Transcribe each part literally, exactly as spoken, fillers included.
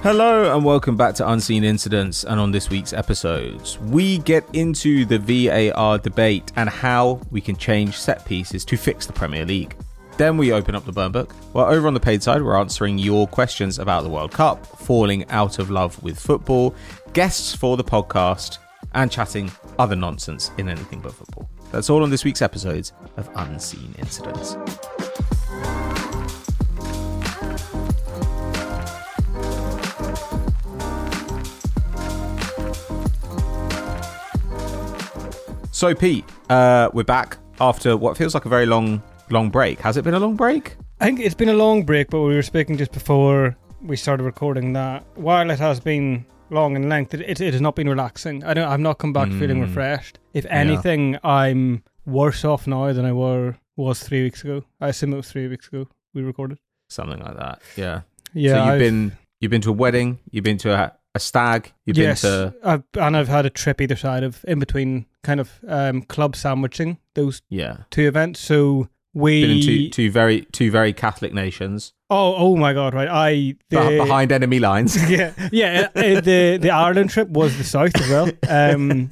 Hello and welcome back to Unseen Incidents, and on this week's episodes we get into the V A R debate and how we can change set pieces to fix the Premier League. Then we open up the burn book. Well, over on the paid side we're answering your questions about the World Cup, falling out of love with football, guests for the podcast, and chatting other nonsense in anything but football. That's all on this week's episodes of Unseen Incidents. So, Pete, uh, we're back after what feels like a very long, long break. Has it been a long break? I think it's been a long break, but we were speaking just before we started recording that while it has been long in length, it, it, it has not been relaxing. I don't, I've not come back mm. feeling refreshed. If anything, yeah. I'm worse off now than I were was three weeks ago. I assume it was three weeks ago we recorded. Something like that, yeah. Yeah. So you've I've, been you've been to a wedding, you've been to a, a stag, you've yes, been to... I've, and I've had a trip either side of, in between kind of um, club sandwiching those yeah. two events. So we... Been in two, two, very, two very Catholic nations. Oh, oh my God, right. I the, Behind enemy lines. Yeah, yeah. Uh, the, the Ireland trip was the south as well. Um,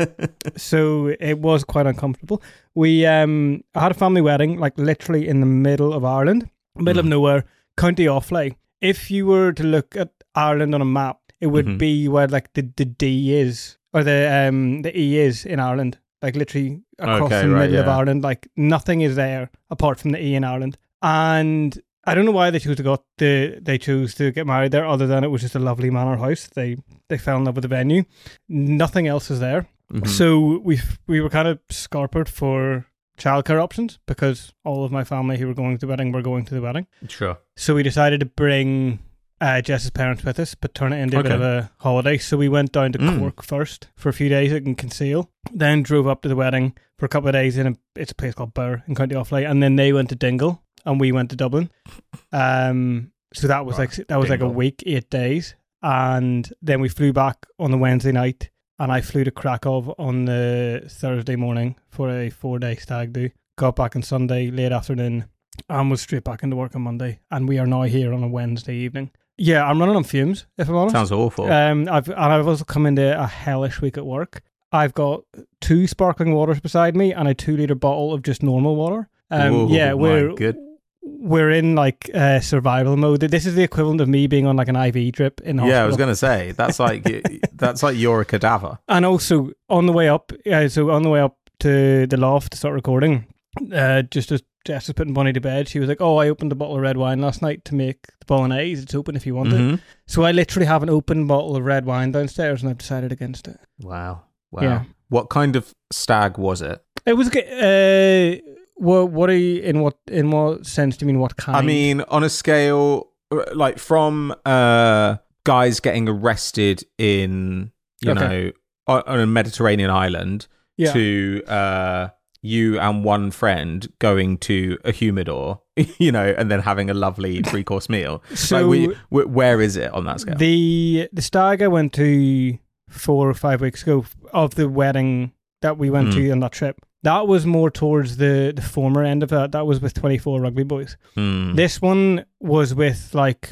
so it was quite uncomfortable. We um, I had a family wedding, like literally in the middle of Ireland, middle mm. of nowhere, County Offaly. If you were to look at Ireland on a map, it would mm-hmm. be where like the, the D is, or the um the E is in Ireland. Like literally across okay, the right, middle yeah. of Ireland. Like nothing is there apart from the E in Ireland. And I don't know why they chose to go the they chose to get married there, other than it was just a lovely manor house. They they fell in love with the venue. Nothing else is there. Mm-hmm. So we we were kind of scarpered for childcare options because all of my family who were going to the wedding were going to the wedding. Sure. So we decided to bring uh, Jess's parents with us, but turn it into okay. a bit of a holiday. So we went down to mm. Cork first for a few days in Kinsale, then drove up to the wedding for a couple of days in a it's a place called Birr in County Offaly, and then they went to Dingle and we went to Dublin. Um, so that was right. like that was Dingle. like a week, eight days, and then we flew back on the Wednesday night, and I flew to Krakow on the Thursday morning for a four-day stag do. Got back on Sunday late afternoon and was straight back into work on Monday, and we are now here on a Wednesday evening. Yeah, I'm running on fumes, if I'm honest. Sounds awful. Um, I've and I've also come into a hellish week at work. I've got two sparkling waters beside me and a two-litre bottle of just normal water. Um, Whoa, yeah, we're good. we're in like uh, survival mode. This is the equivalent of me being on like an I V drip in the hospital. Yeah, I was going to say, that's like that's like you're a cadaver. And also, on the way up, uh, so on the way up to the loft to start recording, uh, just as Jess was putting Bonnie to bed, she was like, oh, I opened a bottle of red wine last night to make the bolognese. It's open if you want mm-hmm. it. So I literally have an open bottle of red wine downstairs, and I've decided against it. Wow. Wow. Yeah. What kind of stag was it? It was good. Uh, what, what are you, in what, in what sense do you mean what kind? I mean, on a scale, like from uh, guys getting arrested in, you okay. know, on, on a Mediterranean island yeah. to... Uh, you and one friend going to a humidor, you know, and then having a lovely three-course meal. So like we, we, where is it on that scale? The the stag I went to four or five weeks ago of the wedding that we went mm. to on that trip, that was more towards the, the former end of that. That was with twenty-four rugby boys. Mm. This one was with like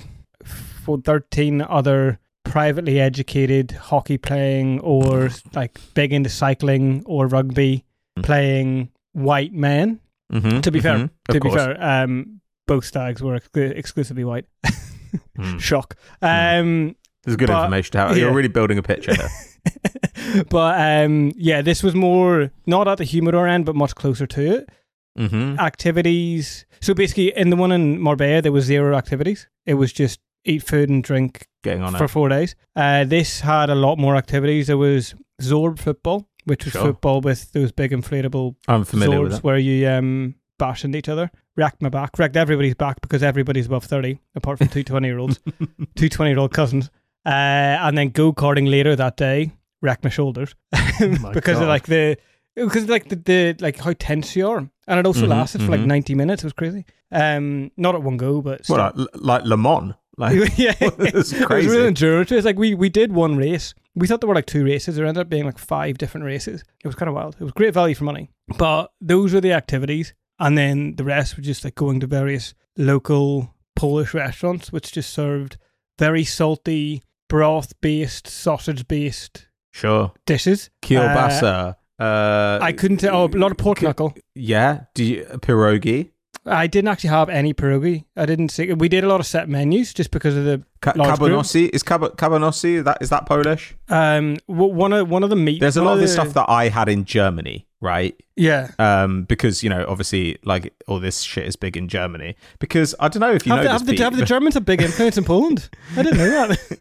thirteen other privately educated hockey playing or like big into cycling or rugby playing white men. Mm-hmm, to be mm-hmm, fair, to be course. fair, um, both stags were ex- exclusively white. mm. Shock. Um, this is good but, information to have. Yeah. You're really building a picture here. But um, yeah, this was more not at the humidor end, but much closer to it. Mm-hmm. Activities. So basically, in the one in Marbella, there was zero activities. It was just eat food and drink Getting on for it. four days. Uh, this had a lot more activities. There was Zorb football, which was sure. football with those big inflatable I'm familiar Zorbs with it. where you um, bash into each other. Wrecked my back. Wrecked everybody's back because everybody's above thirty, apart from two twenty-year-olds. two twenty-year-old cousins. Uh, and then go-karting later that day. Wrecked my shoulders. Oh because God. of like the... Because like the, the like how tense you are, and it also mm-hmm, lasted mm-hmm. for like ninety minutes. It was crazy. Um, not at one go, but still. What, like, like Le Mans? Like, yeah, it's it crazy. was really endurance. It's like we we did one race. We thought there were like two races. There ended up being like five different races. It was kind of wild. It was great value for money. But those were the activities, and then the rest were just like going to various local Polish restaurants, which just served very salty broth-based, sausage-based Sure. dishes. Kielbasa. Uh, uh, I couldn't tell. Oh, a lot of pork knuckle. Yeah. Do you, pierogi? I didn't actually have any pierogi. I didn't see. We did a lot of set menus just because of the Ka- large group. Cabanossi? Is cab- Cabanossi, is that, is that Polish? Um, w- one of one of the meat. There's a one lot of the, this stuff that I had in Germany, right? Yeah. Um, because, you know, obviously, like, all this shit is big in Germany. Because, I don't know if you have know the, this, have, the, Pete, have the Germans a big influence in Poland? I didn't know that.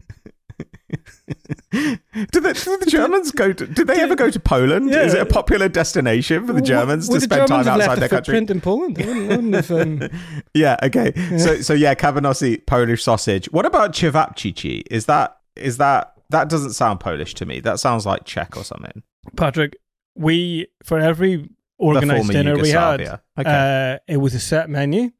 do, the, do the Germans go to, did they ever go to Poland? Yeah. Is it a popular destination for the Germans Would to the spend Germans time have outside left their a country? footprint in Poland? They wouldn't, wouldn't have, um... Yeah, okay. Yeah. So so yeah, Cabanossi, Polish sausage. What about cevapcici? Is that is that that doesn't sound Polish to me. That sounds like Czech or something. Patrick, we for every organized dinner we had, okay. uh, it was a set menu,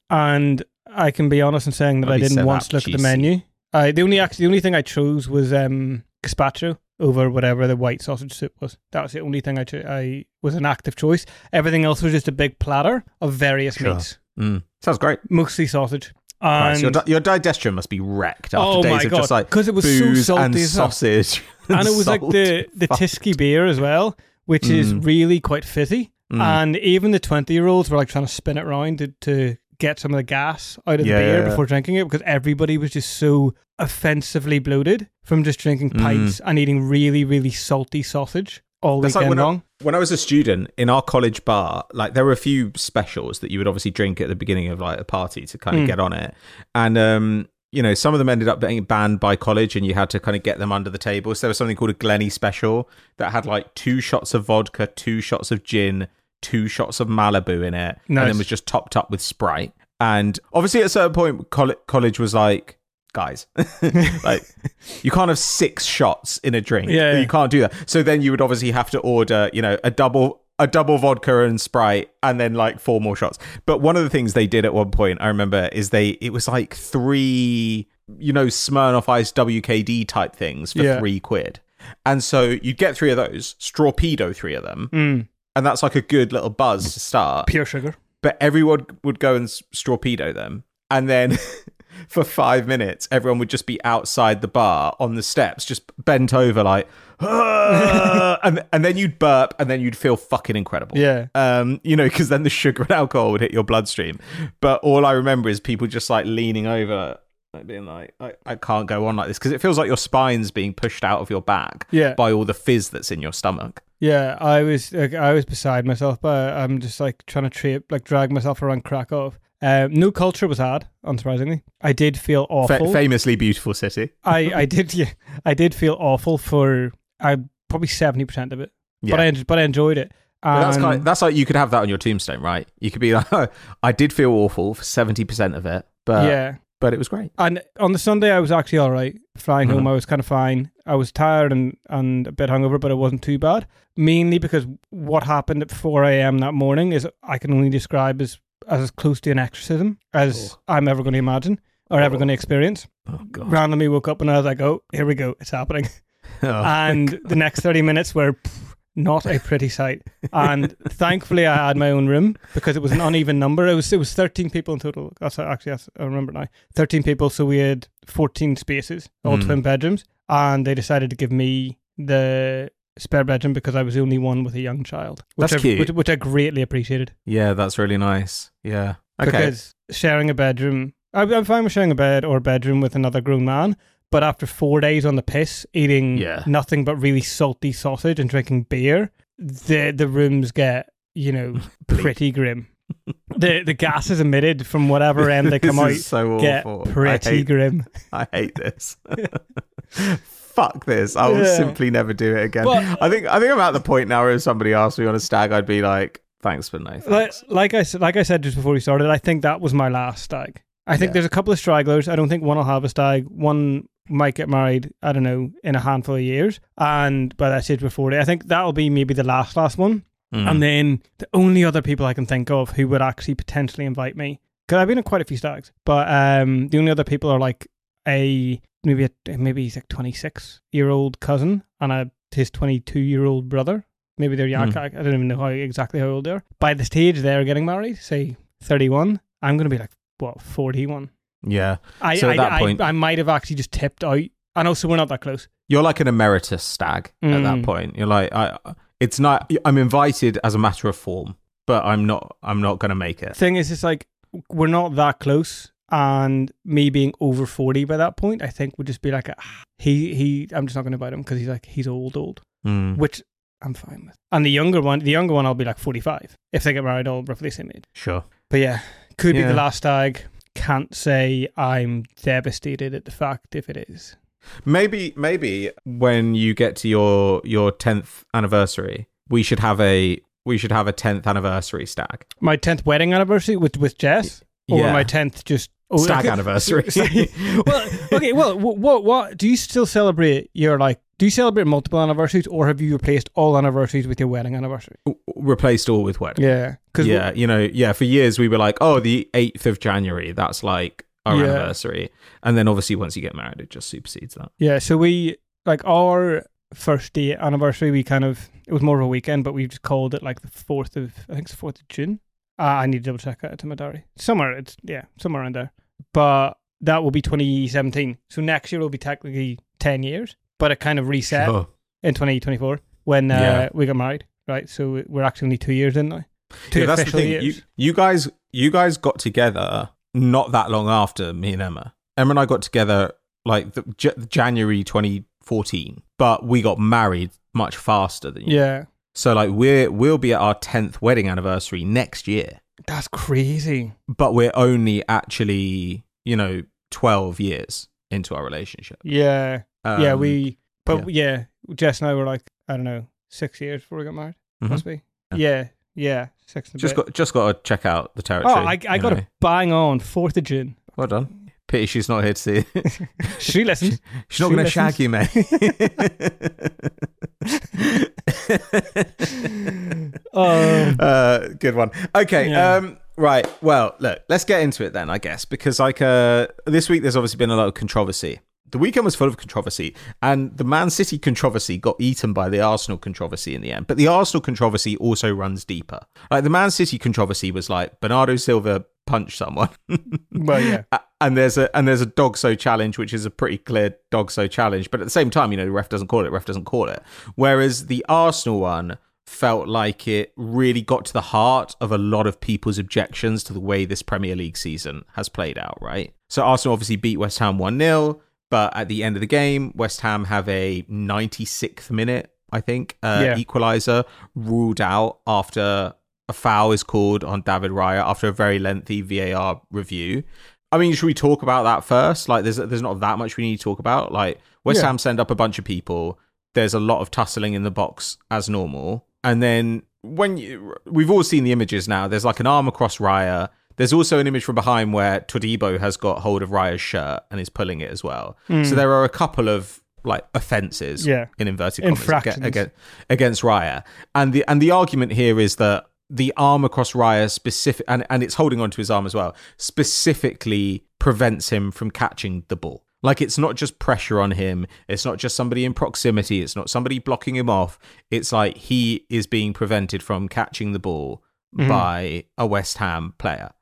and I can be honest in saying that Probably I didn't once look at the menu. I the only actually the only thing I chose was um, gazpacho over whatever the white sausage soup was. That was the only thing I cho- I was an active choice. Everything else was just a big platter of various Sure. meats. Mm. Sounds great. Mostly sausage. Right, And so your, di- your digestion must be wrecked after oh days my of God, just like because it was booze so salty and as well. sausage. And it was like the the Fuck. Tyskie beer as well, which mm. is really quite fizzy. Mm. And even the twenty year olds were like trying to spin it around to, to get some of the gas out of Yeah, the beer yeah, before drinking it, because everybody was just so offensively bloated from just drinking pints mm. and eating really, really salty sausage all That's weekend like when long. I, when I was a student in our college bar, like there were a few specials that you would obviously drink at the beginning of like a party to kind of mm. get on it. And, um, you know, some of them ended up being banned by college and you had to kind of get them under the table. So there was something called a Glenny special that had like two shots of vodka, two shots of gin, two shots of Malibu in it, nice. And then was just topped up with Sprite. And obviously at a certain point, coll- college was like, guys, like you can't have six shots in a drink. Yeah, yeah. You can't do that. So then you would obviously have to order, you know, a double a double vodka and Sprite and then like four more shots. But one of the things they did at one point, I remember, is they it was like three, you know, Smirnoff Ice W K D type things for yeah. three quid. And so you'd get three of those, Strawpedo three of them, mm. and that's like a good little buzz to start. Pure sugar. But everyone would go and Strawpedo them. And then for five minutes, everyone would just be outside the bar on the steps, just bent over like, ah! and, and then you'd burp and then you'd feel fucking incredible. Yeah. Um, you know, because then the sugar and alcohol would hit your bloodstream. But all I remember is people just like leaning over, like being like, I, I can't go on like this, because it feels like your spine's being pushed out of your back yeah. by all the fizz that's in your stomach. Yeah, I was like, I was beside myself, but I'm just like trying to tra- like drag myself around Krakow. Um, no culture was had, unsurprisingly. I did feel awful. F- famously beautiful city. I, I did, yeah, I did feel awful for uh, probably seventy percent of it, yeah. but I but I enjoyed it. But that's kind of, that's like you could have that on your tombstone, right? You could be like, oh, I did feel awful for seventy percent of it, but yeah. but it was great. And on the Sunday, I was actually all right. Flying mm-hmm. home, I was kind of fine. I was tired and, and a bit hungover, but it wasn't too bad. Mainly because what happened at four a.m. that morning is I can only describe as as close to an exorcism as oh. I'm ever going to imagine or oh. ever going to experience. Oh, God. Randomly woke up and I was like, oh, here we go. It's happening. Oh, and the next thirty minutes were pff, not a pretty sight. And thankfully I had my own room because it was an uneven number. It was it was thirteen people in total. That's actually, that's, I remember now. thirteen people. So we had fourteen spaces, all mm. twin bedrooms. And they decided to give me the spare bedroom because I was the only one with a young child. Which That's I, cute. Which, which I greatly appreciated. Yeah, that's really nice. Yeah. Okay. Because sharing a bedroom, I'm, I'm fine with sharing a bed or a bedroom with another grown man, but after four days on the piss, eating yeah. nothing but really salty sausage and drinking beer, the the rooms get, you know, pretty grim. the the gases emitted from whatever end they come out so get awful. pretty I hate, grim. I hate this. Fuck this. I will yeah. simply never do it again. But, I think I think I'm at the point now where if somebody asked me on a stag, I'd be like, thanks, but no thanks. Like, like I said, like I said just before we started, I think that was my last stag. I think yeah. there's a couple of stragglers. I don't think one will have a stag. One might get married, I don't know, in a handful of years. And by that stage before, I think that'll be maybe the last, last one. Mm. And then the only other people I can think of who would actually potentially invite me, because I've been at quite a few stags, but um, the only other people are like a, maybe a, maybe he's like twenty-six year old cousin and a, his twenty-two year old brother. Maybe they're young. Mm. I, I don't even know how exactly how old they are. By the stage they're getting married, say thirty-one, I'm going to be like, what, forty-one? Yeah. I, so at I, that I, point, I might have actually just tipped out And also, we're not that close. You're like an emeritus stag mm. at that point. You're like, I. It's not. I'm invited as a matter of form, but I'm not. I'm not going to make it. Thing is, it's like we're not that close, and me being over forty by that point, I think would just be like, ah, he he. I'm just not going to invite him because he's like he's old, old, mm. which I'm fine with. And the younger one, the younger one, I'll be like forty-five if they get married, all roughly the same age. Sure. But yeah, could yeah. be the last stag. Can't say I'm devastated at the fact if it is. Maybe, maybe when you get to your your tenth anniversary, we should have a we should have a tenth anniversary stag. My tenth wedding anniversary with with Jess, or yeah. my tenth just oh, stag okay. anniversary. well, okay. Well, what what do you still celebrate? Your like, do you celebrate multiple anniversaries, or have you replaced all anniversaries with your wedding anniversary? Replaced all with wedding. Yeah, yeah. You know, yeah. For years we were like, oh, the eighth of January. That's like our yeah. anniversary, and then obviously once you get married, it just supersedes that. Yeah, so we like our first day anniversary. We kind of it was more of a weekend, but we just called it like the fourth of I think it's the fourth of June. Uh, I need to double check it to my diary. Somewhere it's yeah, somewhere around there. But that will be twenty seventeen. So next year will be technically ten years, but it kind of reset sure. in twenty twenty-four when uh, yeah. we got married. Right, so we're actually only two years in now. Two yeah, that's the thing. Years. You, you guys, you guys got together. Not that long after me and Emma. Emma and I got together like the, J- January twenty fourteen, but we got married much faster than you. Yeah. So like we're we'll be at our tenth wedding anniversary next year. That's crazy. But we're only actually, you know, twelve years into our relationship. Yeah. Um, yeah, we but yeah. yeah, Jess and I were like, I don't know, six years before we got married. Mm-hmm. Must be. Yeah. yeah. Yeah, six and a just bit. got just got to check out the territory. Oh, I, I got to bang on fourth of June. Well done. Pity she's not here to see it. She listens. She's not going to shag you, mate. um, uh, good one. Okay. Yeah. Um, right. Well, look, let's get into it then, I guess, because like uh, this week there's obviously been a lot of controversy. The weekend was full of controversy, and the Man City controversy got eaten by the Arsenal controversy in the end. But the Arsenal controversy also runs deeper. Like the Man City controversy was like Bernardo Silva punched someone. Well, yeah. And there's a and there's a dog so challenge, which is a pretty clear dog so challenge. But at the same time, you know, the ref doesn't call it. Ref doesn't call it. Whereas the Arsenal one felt like it really got to the heart of a lot of people's objections to the way this Premier League season has played out. Right. So Arsenal obviously beat West Ham one nil. But at the end of the game, West Ham have a ninety-sixth minute, I think, uh, yeah. equaliser ruled out after a foul is called on David Raya after a very lengthy V A R review. I mean, should we talk about that first? Like, there's there's not that much we need to talk about. Like, West yeah. Ham send up a bunch of people. There's a lot of tussling in the box as normal. And then when you, we've all seen the images now, there's like an arm across Raya. There's also an image from behind where Todibo has got hold of Raya's shirt and is pulling it as well. Mm. So there are a couple of like offences yeah. in inverted commas Infractions. against, against Raya. And the and the argument here is that the arm across Raya specific and, and it's holding onto his arm as well, specifically prevents him from catching the ball. Like it's not just pressure on him. It's not just somebody in proximity. It's not somebody blocking him off. It's like he is being prevented from catching the ball mm. by a West Ham player.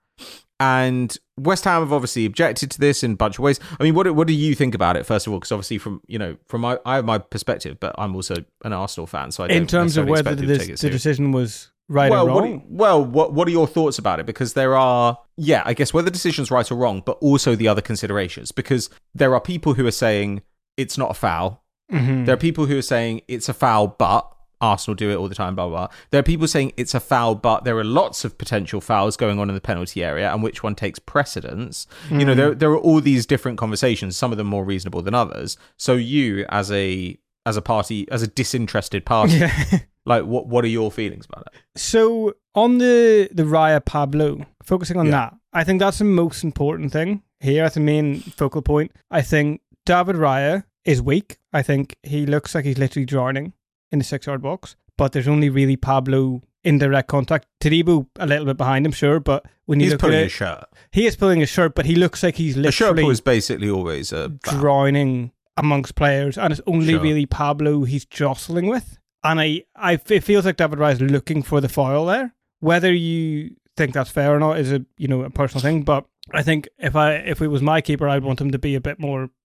And West Ham have obviously objected to this in a bunch of ways. I mean, what what do you think about it, first of all? Because obviously, from you know, from my I have my perspective, but I'm also an Arsenal fan, so I don't in terms of whether this, the decision was right well, or wrong. What, well, what what are your thoughts about it? Because there are, yeah, I guess whether the decision's right or wrong, but also the other considerations. Because there are people who are saying it's not a foul. Mm-hmm. There are people who are saying it's a foul, but Arsenal do it all the time, blah, blah, blah. There are people saying it's a foul, but there are lots of potential fouls going on in the penalty area and which one takes precedence. Mm. You know, there there are all these different conversations, some of them more reasonable than others. So you, as a as a party, as a disinterested party, yeah. like, what what are your feelings about it? So on the, the Raya Pablo, focusing on yeah. that, I think that's the most important thing here. That's the main focal point. I think David Raya is weak. I think he looks like he's literally drowning in the six-yard box, but there's only really Pablo in direct contact. Todibo a little bit behind him, sure, but when you he's look pulling at it, his shirt. He is pulling his shirt, but he looks like he's literally a shirt pull is basically always a drowning amongst players, and it's only sure. really Pablo he's jostling with. And I, I, it feels like David Raya is looking for the foul there. Whether you think that's fair or not is a you know a personal thing, but I think if I if it was my keeper, I'd want him to be a bit more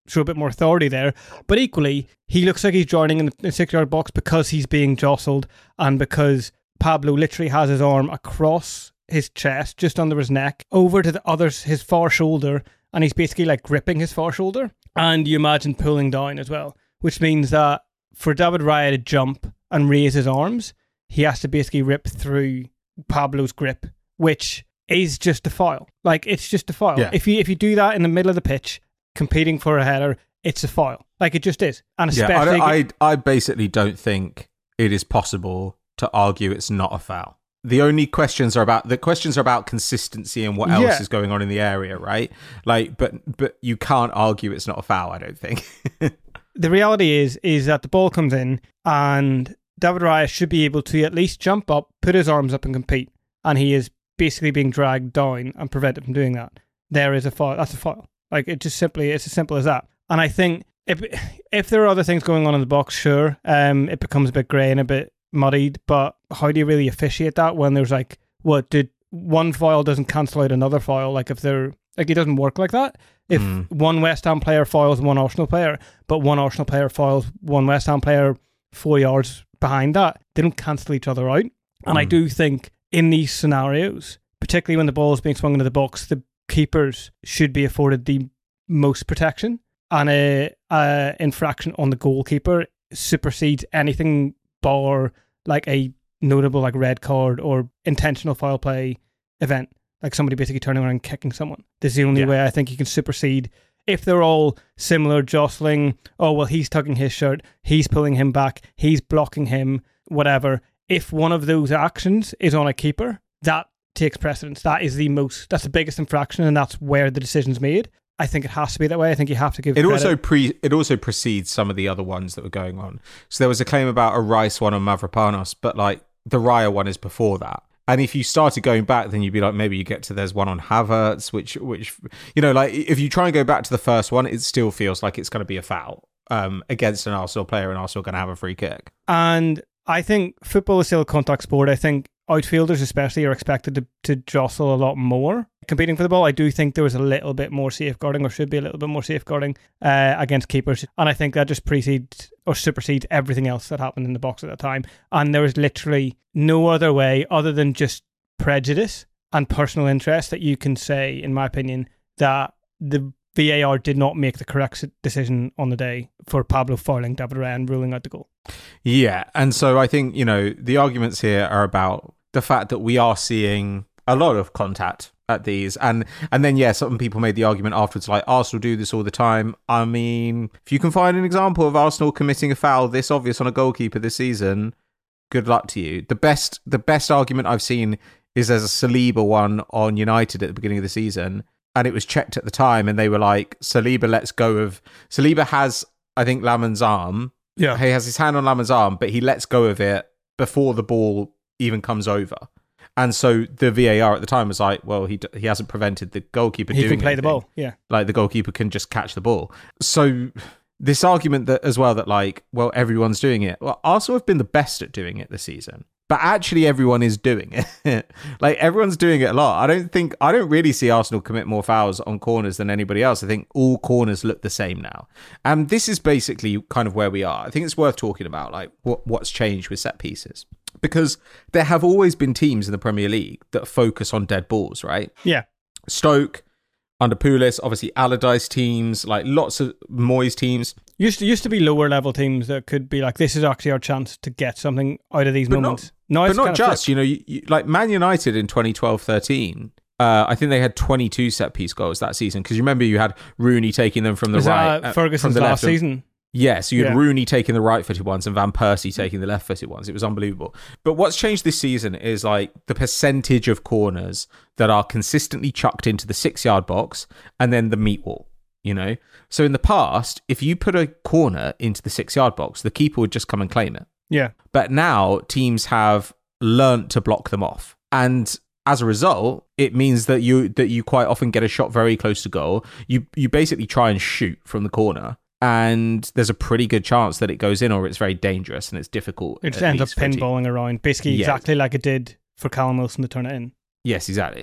show a bit more authority there. But equally, he looks like he's joining in the six-yard box because he's being jostled and because Pablo literally has his arm across his chest, just under his neck, over to the other's, his far shoulder, and he's basically like gripping his far shoulder. And you imagine pulling down as well, which means that for David Raya to jump and raise his arms, he has to basically rip through Pablo's grip, which is just a foul. Like, it's just a foul. Yeah. If you if you do that in the middle of the pitch, competing for a header, it's a foul. Like, it just is. And especially, yeah, I, don't- I, I basically don't think it is possible to argue it's not a foul. The only questions are about the questions are about consistency and what else Yeah. is going on in the area, right? Like, but but you can't argue it's not a foul. I don't think. the reality is is that the ball comes in and David Raya should be able to at least jump up, put his arms up and compete, and he is basically being dragged down and prevented from doing that. There is a foul. That's a foul. Like, it just simply, it's as simple as that. And I think if if there are other things going on in the box, sure, um, it becomes a bit grey and a bit muddied, but how do you really officiate that when there's like, what, did one foul doesn't cancel out another foul? Like, if they're, like, it doesn't work like that. If mm. one West Ham player fouls one Arsenal player, but one Arsenal player fouls one West Ham player four yards behind that, they don't cancel each other out. And mm. I do think in these scenarios, particularly when the ball is being swung into the box, the keepers should be afforded the most protection, and a, a infraction on the goalkeeper supersedes anything bar like a notable like red card or intentional foul play event, like somebody basically turning around and kicking someone. This is the only yeah. way I think you can supersede. If they're all similar, jostling, oh well, he's tugging his shirt, he's pulling him back, he's blocking him, whatever. If one of those actions is on a keeper, that takes precedence. That is the most, that's the biggest infraction, and that's where the decision's made. I think it has to be that way. I think you have to give it credit. also pre it also precedes some of the other ones that were going on. So there was a claim about a Rice one on Mavropanos, but like the Raya one is before that. And if you started going back, then you'd be like, maybe you get to there's one on Havertz, which which you know, like if you try and go back to the first one, it still feels like it's going to be a foul um, against an Arsenal player, and Arsenal going to have a free kick. And I think football is still a contact sport. I think outfielders especially are expected to, to jostle a lot more competing for the ball. I do think there was a little bit more safeguarding, or should be a little bit more safeguarding uh, against keepers, and I think that just precedes or supersedes everything else that happened in the box at that time. And there was literally no other way other than just prejudice and personal interest that you can say, in my opinion, that the V A R did not make the correct decision on the day for Pablo fouling David Raya and ruling out the goal. Yeah, and so I think, you know, the arguments here are about the fact that we are seeing a lot of contact at these, and and then yeah, some people made the argument afterwards like Arsenal do this all the time. I mean, if you can find an example of Arsenal committing a foul this obvious on a goalkeeper this season, good luck to you. The best the best argument I've seen is there's a Saliba one on United at the beginning of the season, and it was checked at the time, and they were like, Saliba lets go of Saliba has I think Laman's arm. Yeah, he has his hand on Laman's arm, but he lets go of it before the ball even comes over. And so the V A R at the time was like, well, he he hasn't prevented the goalkeeper he doing can play anything. the ball. Yeah, like the goalkeeper can just catch the ball. So this argument that as well that like, well, everyone's doing it. Well, Arsenal have been the best at doing it this season, but actually everyone is doing it. Like everyone's doing it a lot. I don't think I don't really see Arsenal commit more fouls on corners than anybody else. I think all corners look the same now, and this is basically kind of where we are. I think it's worth talking about like what what's changed with set pieces. Because there have always been teams in the Premier League that focus on dead balls, right? Yeah. Stoke, under Pulis, obviously Allardyce teams, like lots of Moyes teams. Used to, used to be lower level teams that could be like, this is actually our chance to get something out of these but moments. Not, no, but not just, you know, you, you, like Man United in twenty twelve thirteen, uh, I think they had twenty-two set piece goals that season. Because you remember you had Rooney taking them from the was right. That uh, Ferguson's from the last left season? Yeah, so you had yeah. Rooney taking the right-footed ones and Van Persie taking the left-footed ones. It was unbelievable. But what's changed this season is like the percentage of corners that are consistently chucked into the six-yard box and then the meat wall, you know? So in the past, if you put a corner into the six-yard box, the keeper would just come and claim it. Yeah. But now teams have learnt to block them off. And as a result, it means that you that you quite often get a shot very close to goal. You you basically try and shoot from the corner. And there's a pretty good chance that it goes in, or it's very dangerous and it's difficult. It just ends up pinballing around, basically yeah. exactly like it did for Callum Wilson to turn it in. Yes, exactly.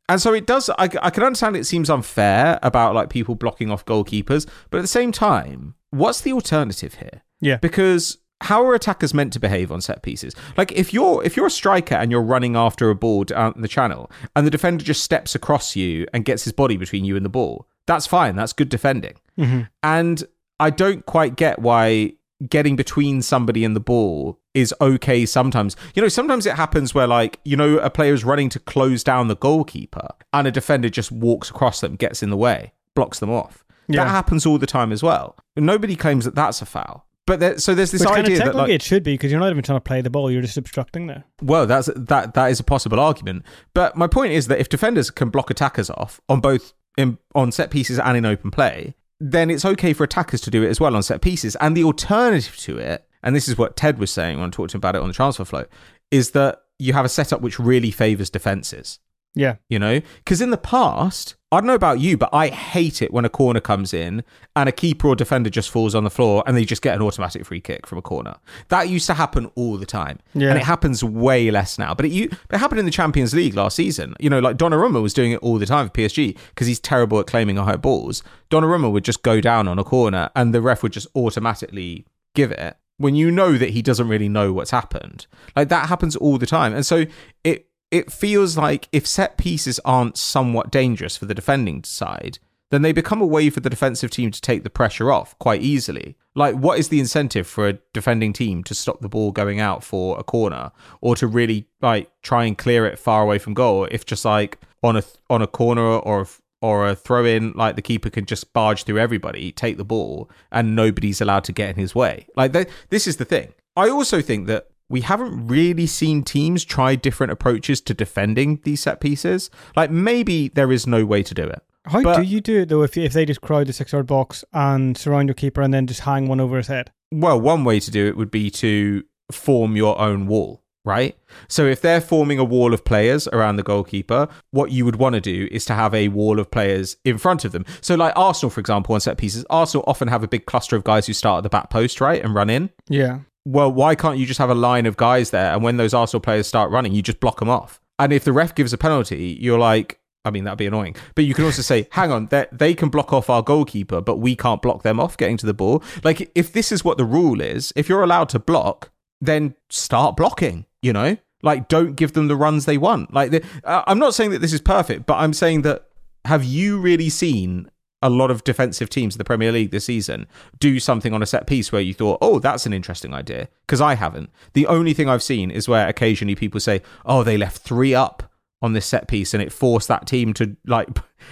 And so it does, I, I can understand it seems unfair about like people blocking off goalkeepers, but at the same time, what's the alternative here? Yeah. Because how are attackers meant to behave on set pieces? Like if you're if you're a striker and you're running after a ball down the channel and the defender just steps across you and gets his body between you and the ball, that's fine. That's good defending. Mm-hmm. And I don't quite get why getting between somebody and the ball is okay sometimes. You know, sometimes it happens where like, you know, a player is running to close down the goalkeeper and a defender just walks across them, gets in the way, blocks them off. Yeah. That happens all the time as well. Nobody claims that that's a foul. But there, so there's this Which idea kind of that like, it should be, because you're not even trying to play the ball, you're just obstructing there. Well, that's that that is a possible argument. But my point is that if defenders can block attackers off on both in, on set pieces and in open play, then it's okay for attackers to do it as well on set pieces. And the alternative to it, and this is what Ted was saying when I talked to him about it on the transfer flow, is that you have a setup which really favours defences. Yeah. You know? Because in the past, I don't know about you, but I hate it when a corner comes in and a keeper or defender just falls on the floor and they just get an automatic free kick from a corner. That used to happen all the time. Yeah. And it happens way less now. But it, you, it happened in the Champions League last season. You know, like Donnarumma was doing it all the time for P S G because he's terrible at claiming high balls. Donnarumma would just go down on a corner and the ref would just automatically give it when you know that he doesn't really know what's happened. Like that happens all the time. And so it It feels like if set pieces aren't somewhat dangerous for the defending side, then they become a way for the defensive team to take the pressure off quite easily. Like, what is the incentive for a defending team to stop the ball going out for a corner or to really like try and clear it far away from goal if just like on a on a corner or a, or a throw in, like the keeper can just barge through everybody, take the ball, and nobody's allowed to get in his way. Like, they, this is the thing. I also think that we haven't really seen teams try different approaches to defending these set pieces. Like, maybe there is no way to do it. How but, do you do it, though, if if they just crowd the six-yard box and surround your keeper and then just hang one over his head? Well, one way to do it would be to form your own wall, right? So if they're forming a wall of players around the goalkeeper, what you would want to do is to have a wall of players in front of them. So like Arsenal, for example, on set pieces, Arsenal often have a big cluster of guys who start at the back post, right, and run in. Yeah. Well, why can't you just have a line of guys there, and when those Arsenal players start running, you just block them off? And if the ref gives a penalty, you're like, I mean, that'd be annoying. But you can also say, hang on, they can block off our goalkeeper, but we can't block them off getting to the ball. Like, if this is what the rule is, if you're allowed to block, then start blocking, you know? Like, don't give them the runs they want. Like, the, uh, I'm not saying that this is perfect, but I'm saying that, have you really seen a lot of defensive teams in the Premier League this season do something on a set piece where you thought, oh, that's an interesting idea? Because I haven't. The only thing I've seen is where occasionally people say, oh, they left three up on this set piece and it forced that team to like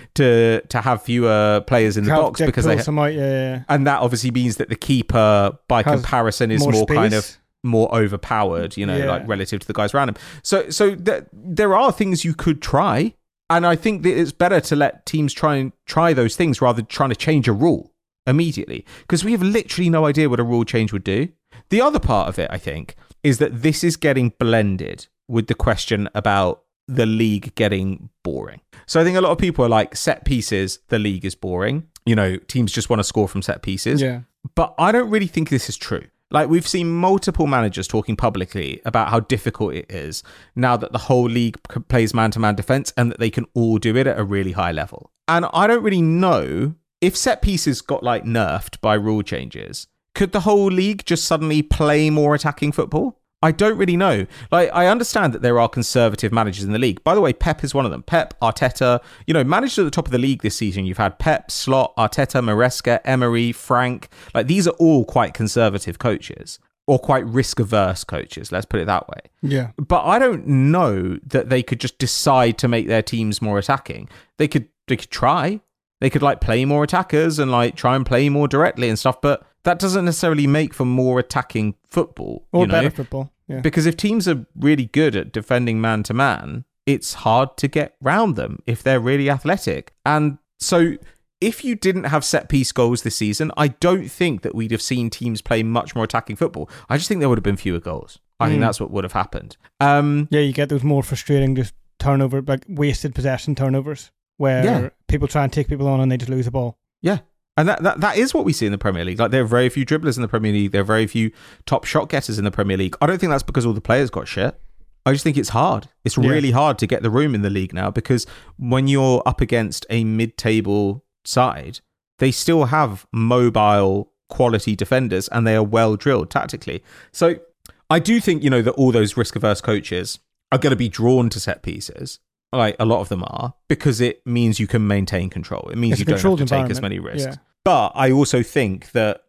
to to have fewer players in the Have box Dick because they ha- out, yeah, yeah. And that obviously means that the keeper by Has comparison is more more space. kind of more overpowered, you know, Yeah. like relative to the guys around him. So so th- there are things you could try. And I think that it's better to let teams try and try those things rather than trying to change a rule immediately, because we have literally no idea what a rule change would do. The other part of it, I think, is that this is getting blended with the question about the league getting boring. So I think a lot of people are like, set pieces, the league is boring. You know, teams just want to score from set pieces. Yeah. But I don't really think this is true. Like, we've seen multiple managers talking publicly about how difficult it is now that the whole league plays man-to-man defense and that they can all do it at a really high level. And I don't really know if set pieces got like nerfed by rule changes, could the whole league just suddenly play more attacking football? I don't really know. Like, I understand that there are conservative managers in the league. By the way, Pep is one of them. Pep, Arteta, you know, managers at the top of the league this season. You've had Pep, Slot, Arteta, Maresca, Emery, Frank. Like, these are all quite conservative coaches or quite risk-averse coaches. Let's put it that way. Yeah. But I don't know that they could just decide to make their teams more attacking. They could, they could try. They could like play more attackers and like try and play more directly and stuff, but that doesn't necessarily make for more attacking football. Or you know? better football. Yeah. Because if teams are really good at defending man to man, it's hard to get round them if they're really athletic. And so if you didn't have set piece goals this season, I don't think that we'd have seen teams play much more attacking football. I just think there would have been fewer goals. I mm. think that's what would have happened. Um, yeah, you get those more frustrating just turnover, like wasted possession turnovers, where yeah. people try and take people on and they just lose the ball. Yeah. And that, that that is what we see in the Premier League. Like, there are very few dribblers in the Premier League. There are very few top shot getters in the Premier League. I don't think that's because all the players got shit. I just think it's hard. It's Yeah. really hard to get the room in the league now, because when you're up against a mid-table side, they still have mobile quality defenders and they are well drilled tactically. So I do think, you know, that all those risk-averse coaches are going to be drawn to set pieces. Like a lot of them are, because it means you can maintain control. It means It's you a don't have controlled to take as environment. many risks. Yeah. But I also think that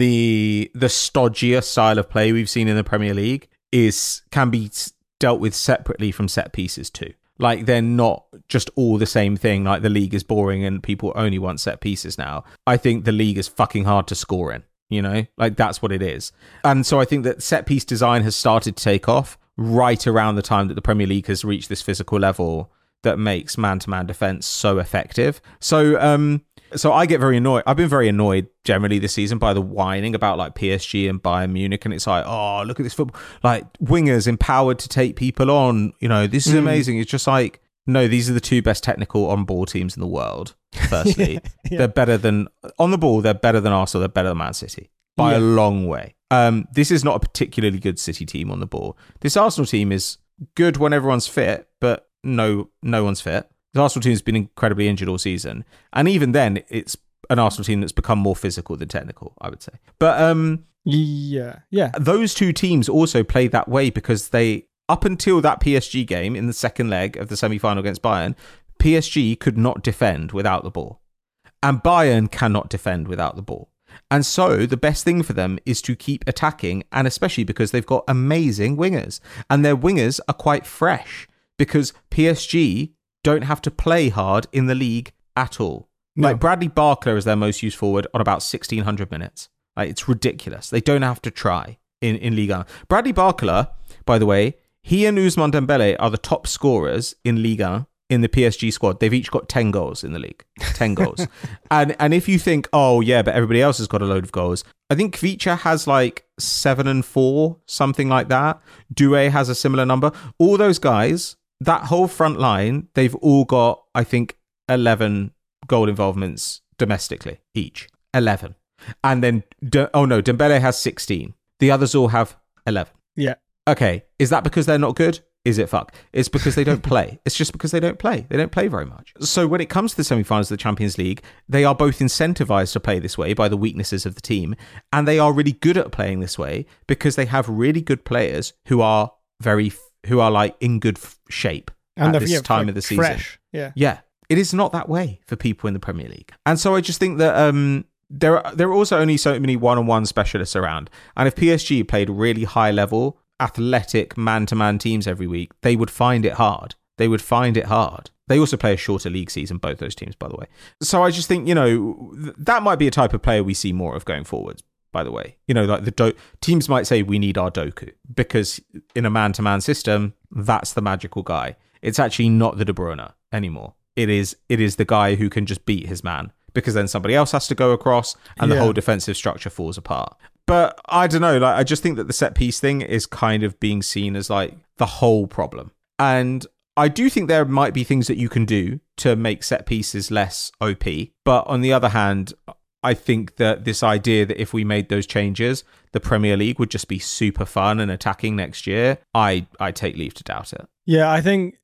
the the stodgier style of play we've seen in the Premier League is can be s- dealt with separately from set pieces too. Like, they're not just all the same thing. Like, the league is boring and people only want set pieces now. I think the league is fucking hard to score in, you know? Like, that's what it is. And so I think that set piece design has started to take off right around the time that the Premier League has reached this physical level that makes man-to-man defense so effective. So, um, so I get very annoyed. I've been very annoyed generally this season by the whining about like P S G and Bayern Munich, and it's like, oh, look at this football, like wingers empowered to take people on. You know, this is Mm. amazing. It's just like, no, these are the two best technical on-ball teams in the world. Firstly, Yeah. they're better than on the ball. They're better than Arsenal. They're better than Man City by Yeah. a long way. Um, this is not a particularly good City team on the ball. This Arsenal team is good when everyone's fit, but no, no one's fit. The Arsenal team has been incredibly injured all season, and even then, it's an Arsenal team that's become more physical than technical, I would say. But um, Yeah. Yeah. those two teams also play that way because they, up until that P S G game in the second leg of the semi-final against Bayern, P S G could not defend without the ball, and Bayern cannot defend without the ball. And so the best thing for them is to keep attacking, and especially because they've got amazing wingers, and their wingers are quite fresh because P S G don't have to play hard in the league at all. No. Like, Bradley Barcola is their most used forward on about sixteen hundred minutes. Like, it's ridiculous. They don't have to try in, in Ligue one. Bradley Barcola, by the way, he and Ousmane Dembele are the top scorers in Ligue one in the P S G squad. They've each got ten goals in the league. ten goals. And and if you think, oh yeah, but everybody else has got a load of goals, I think Kvicha has like seven and four, something like that. Doué has a similar number. All those guys, that whole front line, they've all got, I think, eleven goal involvements domestically each. eleven. And then, De- oh no, Dembele has sixteen. The others all have eleven. Yeah. Okay, is that because they're not good? Is it fuck? It's because they don't play. It's just because they don't play. They don't play very much. So when it comes to the semi-finals of the Champions League, they are both incentivized to play this way by the weaknesses of the team, and they are really good at playing this way because they have really good players who are very, who are like in good f- shape And at they're, this yeah, time like of the season. fresh. Yeah. Yeah, it is not that way for people in the Premier League. And so I just think that um, there are, there are also only so many one-on-one specialists around. And if P S G played really high-level, athletic, man-to-man teams every week, they would find it hard. They would find it hard. They also play a shorter league season, both those teams, by the way. So I just think, you know, th- that might be a type of player we see more of going forwards, by the way. You know, like the do- teams might say we need our Doku because in a man-to-man system, that's the magical guy. It's actually not the De Bruyne anymore. It is it is the guy who can just beat his man, because then somebody else has to go across and the Yeah. whole defensive structure falls apart. But I don't know, like I just think that the set piece thing is kind of being seen as like the whole problem. And I do think there might be things that you can do to make set pieces less O P. But on the other hand, I think that this idea that if we made those changes, the Premier League would just be super fun and attacking next year, I, I take leave to doubt it. Yeah, I think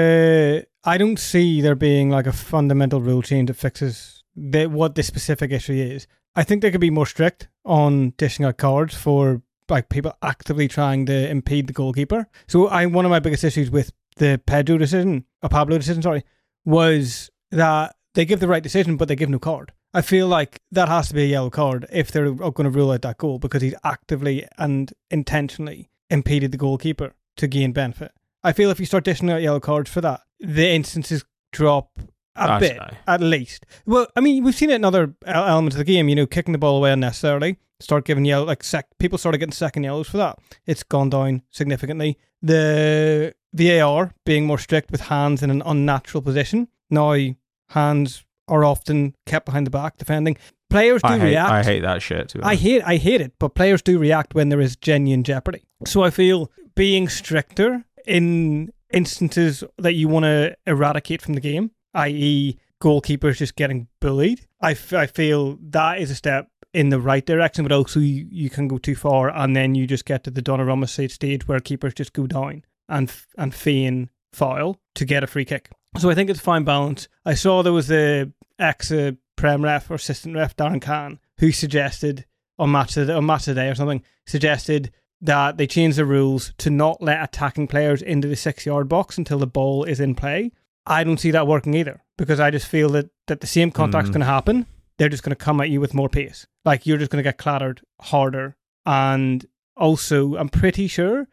the I don't see there being like a fundamental rule change that fixes the, what this specific issue is. I think they could be more strict on dishing out cards for like people actively trying to impede the goalkeeper. So I one of my biggest issues with the Pedro decision, or Pablo decision, sorry, was that they give the right decision, but they give no card. I feel like that has to be a yellow card if they're going to rule out that goal, because he's actively and intentionally impeded the goalkeeper to gain benefit. I feel if you start dishing out yellow cards for that, the instances drop a I bit, don't know. at least. Well, I mean, we've seen it in other el- elements of the game, you know, kicking the ball away unnecessarily, start giving yellow, like sec- people started getting second yellows for that. It's gone down significantly. The V A R being more strict with hands in an unnatural position. Now, hands are often kept behind the back defending. Players do I hate, react. I hate that shit. To be I honest. hate I hate it, but players do react when there is genuine jeopardy. So I feel being stricter in instances that you want to eradicate from the game, that is goalkeepers just getting bullied, I, f- I feel that is a step in the right direction, but also you, you can go too far and then you just get to the Donnarumma stage where keepers just go down. and and feign foul to get a free kick. So I think it's fine balance. I saw there was the ex uh, Prem ref or assistant ref Darren Khan who suggested on match of the, on match of the day or something suggested that they change the rules to not let attacking players into the six yard box until the ball is in play. I don't see that working either, because I just feel that, that the same contact's mm. going to happen. They're just going to come at you with more pace. Like, you're just going to get clattered harder. And also, I'm pretty sure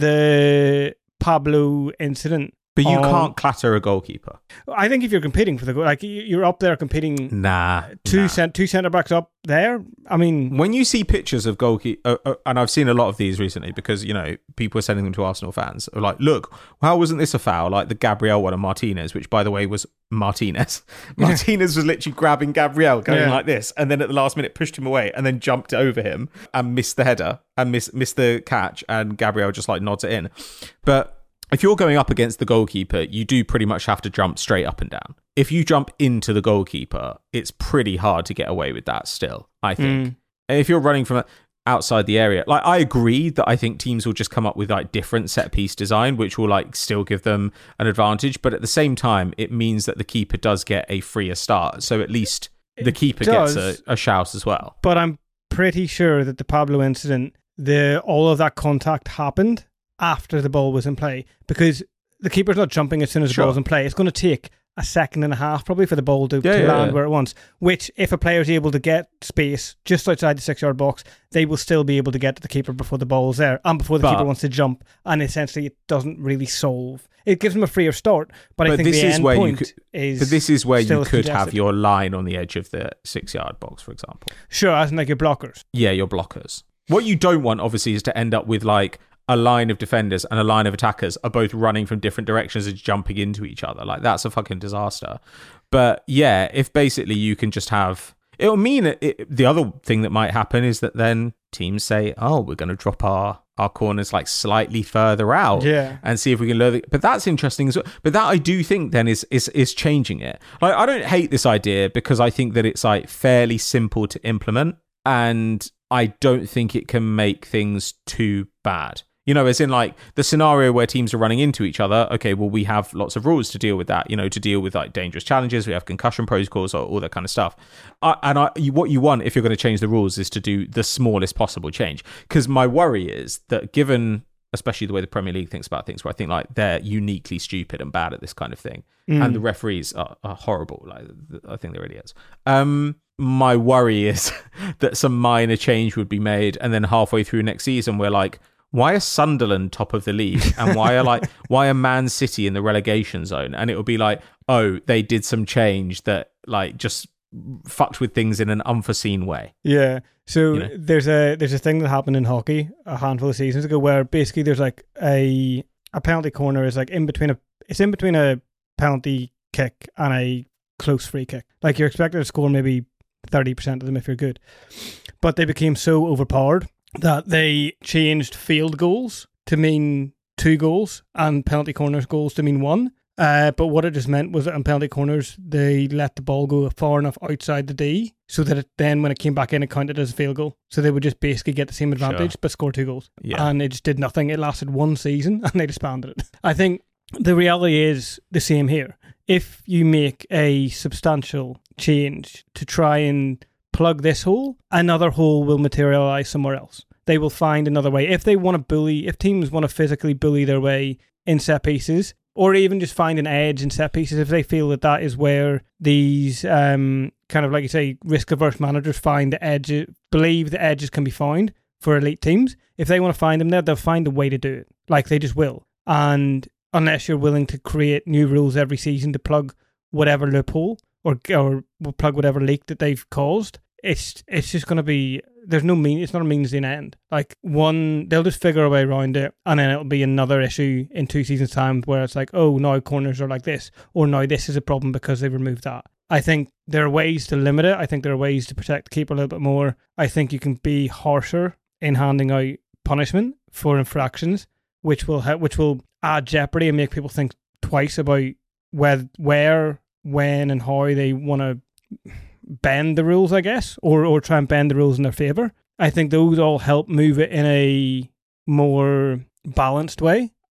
the Pablo incident. But you on, can't clatter a goalkeeper. I think if you're competing for the goal, like you're up there competing. Nah, two nah. cent, two centre backs up there. I mean, when you see pictures of goalkeeper, uh, uh, and I've seen a lot of these recently because you know people are sending them to Arsenal fans. Are like, look, how wasn't this a foul? Like the Gabriel one on Martinez, which by the way was Martinez. Martinez was literally grabbing Gabriel, going yeah. like this, and then at the last minute pushed him away, and then jumped over him and missed the header and miss, missed the catch, and Gabriel just like nods it in, but. If you're going up against the goalkeeper, you do pretty much have to jump straight up and down. If you jump into the goalkeeper, it's pretty hard to get away with that still, I think. Mm. And if you're running from outside the area, like I agree that I think teams will just come up with like different set piece design, which will like still give them an advantage. But at the same time, it means that the keeper does get a freer start. So at least the keeper gets a, a shout as well. But I'm pretty sure that the Pablo incident, the all of that contact happened after the ball was in play, because the keeper's not jumping as soon as the sure. ball's in play. It's going to take a second and a half probably for the ball to, yeah, to yeah, land yeah. where it wants, which if a player's able to get space just outside the six yard box, they will still be able to get to the keeper before the ball is there and before the but, keeper wants to jump, and essentially it doesn't really solve. It gives them a freer start, but, but I think this the is end where point you could, is But this is where you could congested. have your line on the edge of the six yard box, for example. Sure, as in like your blockers. Yeah, your blockers. What you don't want, obviously, is to end up with like a line of defenders and a line of attackers are both running from different directions and jumping into each other. Like, that's a fucking disaster. But yeah, if basically you can just have... It'll mean... It, it, the other thing that might happen is that then teams say, oh, we're going to drop our, our corners like slightly further out yeah. and see if we can lower the... But that's interesting as well. But that I do think then is, is, is changing it. Like, I don't hate this idea because I think that it's like fairly simple to implement, and I don't think it can make things too bad. You know, as in like the scenario where teams are running into each other, okay, well, we have lots of rules to deal with that, you know, to deal with like dangerous challenges. We have concussion protocols or all that kind of stuff. Uh, and I, you, what you want if you're going to change the rules is to do the smallest possible change. Because my worry is that given, especially the way the Premier League thinks about things, where I think like they're uniquely stupid and bad at this kind of thing. Mm. And the referees are, are horrible. Like I think there really is. Um, my worry is that some minor change would be made. And then halfway through next season, we're like, why are Sunderland top of the league, and why are like why are Man City in the relegation zone? And it will be like, oh, they did some change that like just fucked with things in an unforeseen way. Yeah. So you know? there's a there's a thing that happened in hockey a handful of seasons ago where basically there's like a a penalty corner is like in between a it's in between a penalty kick and a close free kick. Like you're expected to score maybe thirty percent of them if you're good, but they became so overpowered that they changed field goals to mean two goals and penalty corners goals to mean one. Uh, but what it just meant was that on penalty corners, they let the ball go far enough outside the D so that it, then when it came back in, it counted as a field goal. So they would just basically get the same advantage sure. but score two goals. Yeah. And it just did nothing. It lasted one season and they disbanded it. I think the reality is the same here. If you make a substantial change to try and plug this hole, another hole will materialize somewhere else. They will find another way. If they want to bully, if teams want to physically bully their way in set pieces, or even just find an edge in set pieces, if they feel that that is where these um, kind of, like you say, risk-averse managers find the edge, believe the edges can be found for elite teams, if they want to find them there, they'll find a way to do it. Like, they just will. And unless you're willing to create new rules every season to plug whatever loophole or or plug whatever leak that they've caused, it's it's just going to be, there's no mean, it's not a means to an end. Like one, they'll just figure a way around it, and then it'll be another issue in two seasons' time where it's like, oh, now corners are like this, or now this is a problem because they removed that. I think there are ways to limit it. I think there are ways to protect the keeper a little bit more. I think you can be harsher in handing out punishment for infractions, which will ha- which will add jeopardy and make people think twice about where, where, when, and how they want to bend the rules, I guess, or or try and bend the rules in their favour. I think those all help move it in a more balanced way.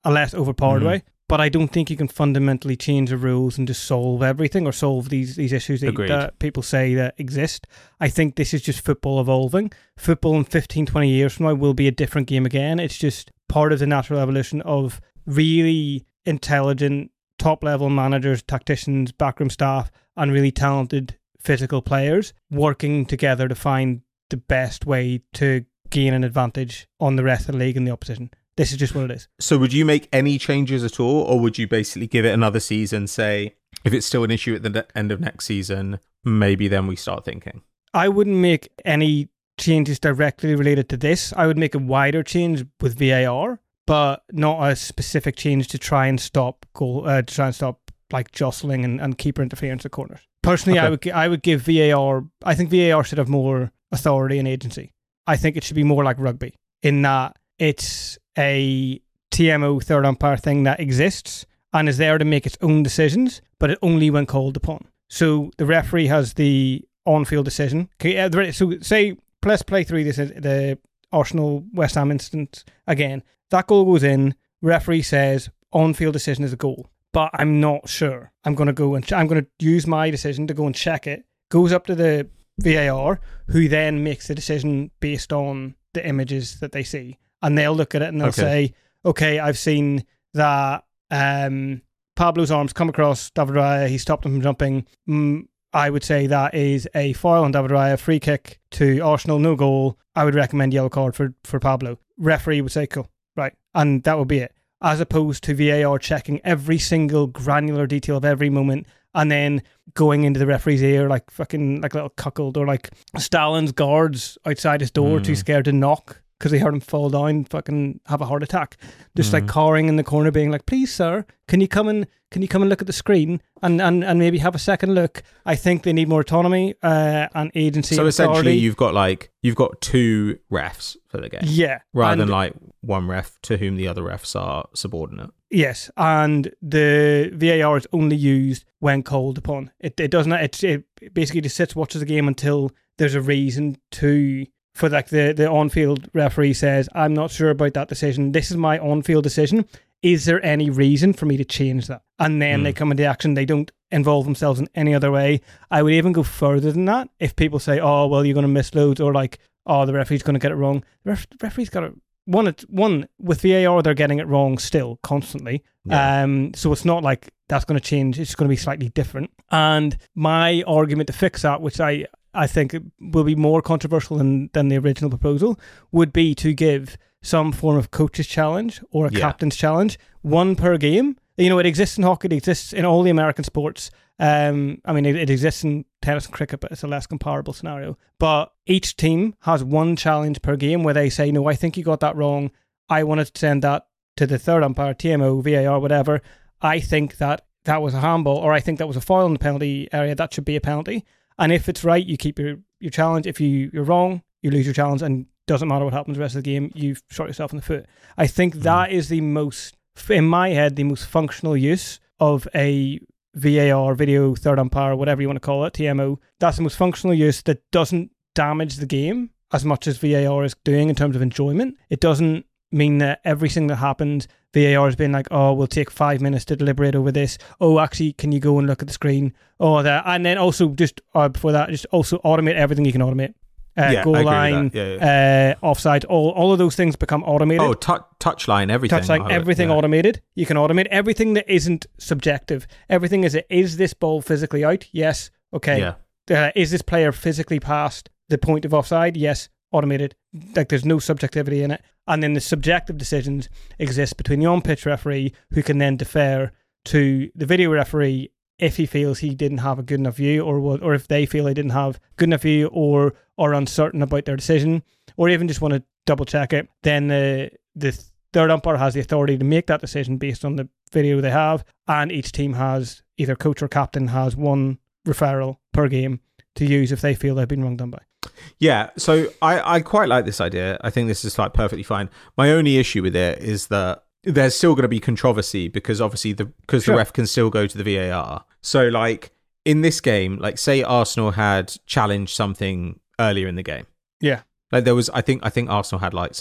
a less overpowered Mhm. way. But I don't think you can fundamentally change the rules and just solve everything or solve these, these issues that, that people say that exist. I think this is just football evolving. Football in fifteen, twenty years from now will be a different game again. It's just part of the natural evolution of really intelligent top-level managers, tacticians, backroom staff, and really talented physical players working together to find the best way to gain an advantage on the rest of the league and the opposition. This is just what it is. So would you make any changes at all, or would you basically give it another season, say, if it's still an issue at the ne- end of next season, maybe then we start thinking? I wouldn't make any changes directly related to this. I would make a wider change with V A R, but not a specific change to try and stop goal, uh, to try and stop like jostling and, and keeper interference at corners. Personally, okay. I would I would give V A R, I think V A R should have more authority and agency. I think it should be more like rugby in that it's a T M O third umpire thing that exists and is there to make its own decisions, but it only when called upon. So the referee has the on-field decision. Okay, so say, let's play through this, the Arsenal West Ham instance again. That goal goes in, referee says on-field decision is a goal, but I'm not sure. I'm going to go and ch- I'm going to use my decision to go and check it. Goes up to the V A R, who then makes the decision based on the images that they see. And they'll look at it and they'll okay. say, okay, I've seen that um, Pablo's arms come across David Raya. He stopped him from jumping. Mm, I would say that is a foul on David Raya, free kick to Arsenal, no goal. I would recommend yellow card for, for Pablo. Referee would say, cool, right. And that would be it. As opposed to V A R checking every single granular detail of every moment and then going into the referee's ear like fucking like a little cuckold, or like Stalin's guards outside his door mm. too scared to knock because they heard him fall down, fucking have a heart attack. Just mm. like cowering in the corner being like, please sir, can you come and can you come and look at the screen and, and, and maybe have a second look? I think they need more autonomy uh, and agency. So and essentially authority. you've got like you've got two refs for the game. Yeah. Rather and, than like one ref to whom the other refs are subordinate. Yes, and the V A R is only used when called upon. It it doesn't. It, it basically just sits, watches the game until there's a reason to. For like the the on-field referee says, I'm not sure about that decision. This is my on-field decision. Is there any reason for me to change that? And then mm. they come into action. They don't involve themselves in any other way. I would even go further than that. If people say, oh, well, you're going to miss loads, or like, oh, the referee's going to get it wrong. The, ref- the referee's got to. One, one with V A R, they're getting it wrong still, constantly. Yeah. Um, so it's not like that's going to change. It's going to be slightly different. And my argument to fix that, which I, I think will be more controversial than, than the original proposal, would be to give some form of coach's challenge or a yeah. captain's challenge, one per game. You know, it exists in hockey, it exists in all the American sports. Um, I mean, it, it exists in tennis and cricket, but it's a less comparable scenario. But each team has one challenge per game where they say, no, I think you got that wrong. I wanted to send that to the third umpire, T M O, V A R, whatever. I think that that was a handball, or I think that was a foul in the penalty area. That should be a penalty. And if it's right, you keep your, your challenge. If you, you're wrong, you lose your challenge, and doesn't matter what happens the rest of the game, you've shot yourself in the foot. I think mm. that is the most, in my head, the most functional use of a V A R, video third umpire, whatever you want to call it, T M O. That's the most functional use that doesn't damage the game as much as V A R is doing in terms of enjoyment. It doesn't mean that everything that happens, V A R has been like, oh, we'll take five minutes to deliberate over this. Oh, actually, can you go and look at the screen? Oh, that. And then also just uh, before that, just also automate everything you can automate. Uh, yeah, goal line, yeah, yeah. Uh, offside, all all of those things become automated. Oh, t- touch line, everything. Touch line, everything yeah. automated. You can automate everything that isn't subjective. Everything is, is this ball physically out? Yes. Okay. Yeah. Uh, is this player physically past the point of offside? Yes. Automated. Like there's no subjectivity in it. And then the subjective decisions exist between the on-pitch referee, who can then defer to the video referee if he feels he didn't have a good enough view, or or if they feel they didn't have good enough view, or are uncertain about their decision, or even just want to double check it. Then the the third umpire has the authority to make that decision based on the video they have, and each team has, either coach or captain has one referral per game to use if they feel they've been wrong done by. Yeah, so I, I quite like this idea. I think this is like perfectly fine. My only issue with it is that there's still going to be controversy, because obviously the because sure. the ref can still go to the V A R. So like in this game, like say Arsenal had challenged something earlier in the game. Yeah. Like there was, I think, I think Arsenal had like some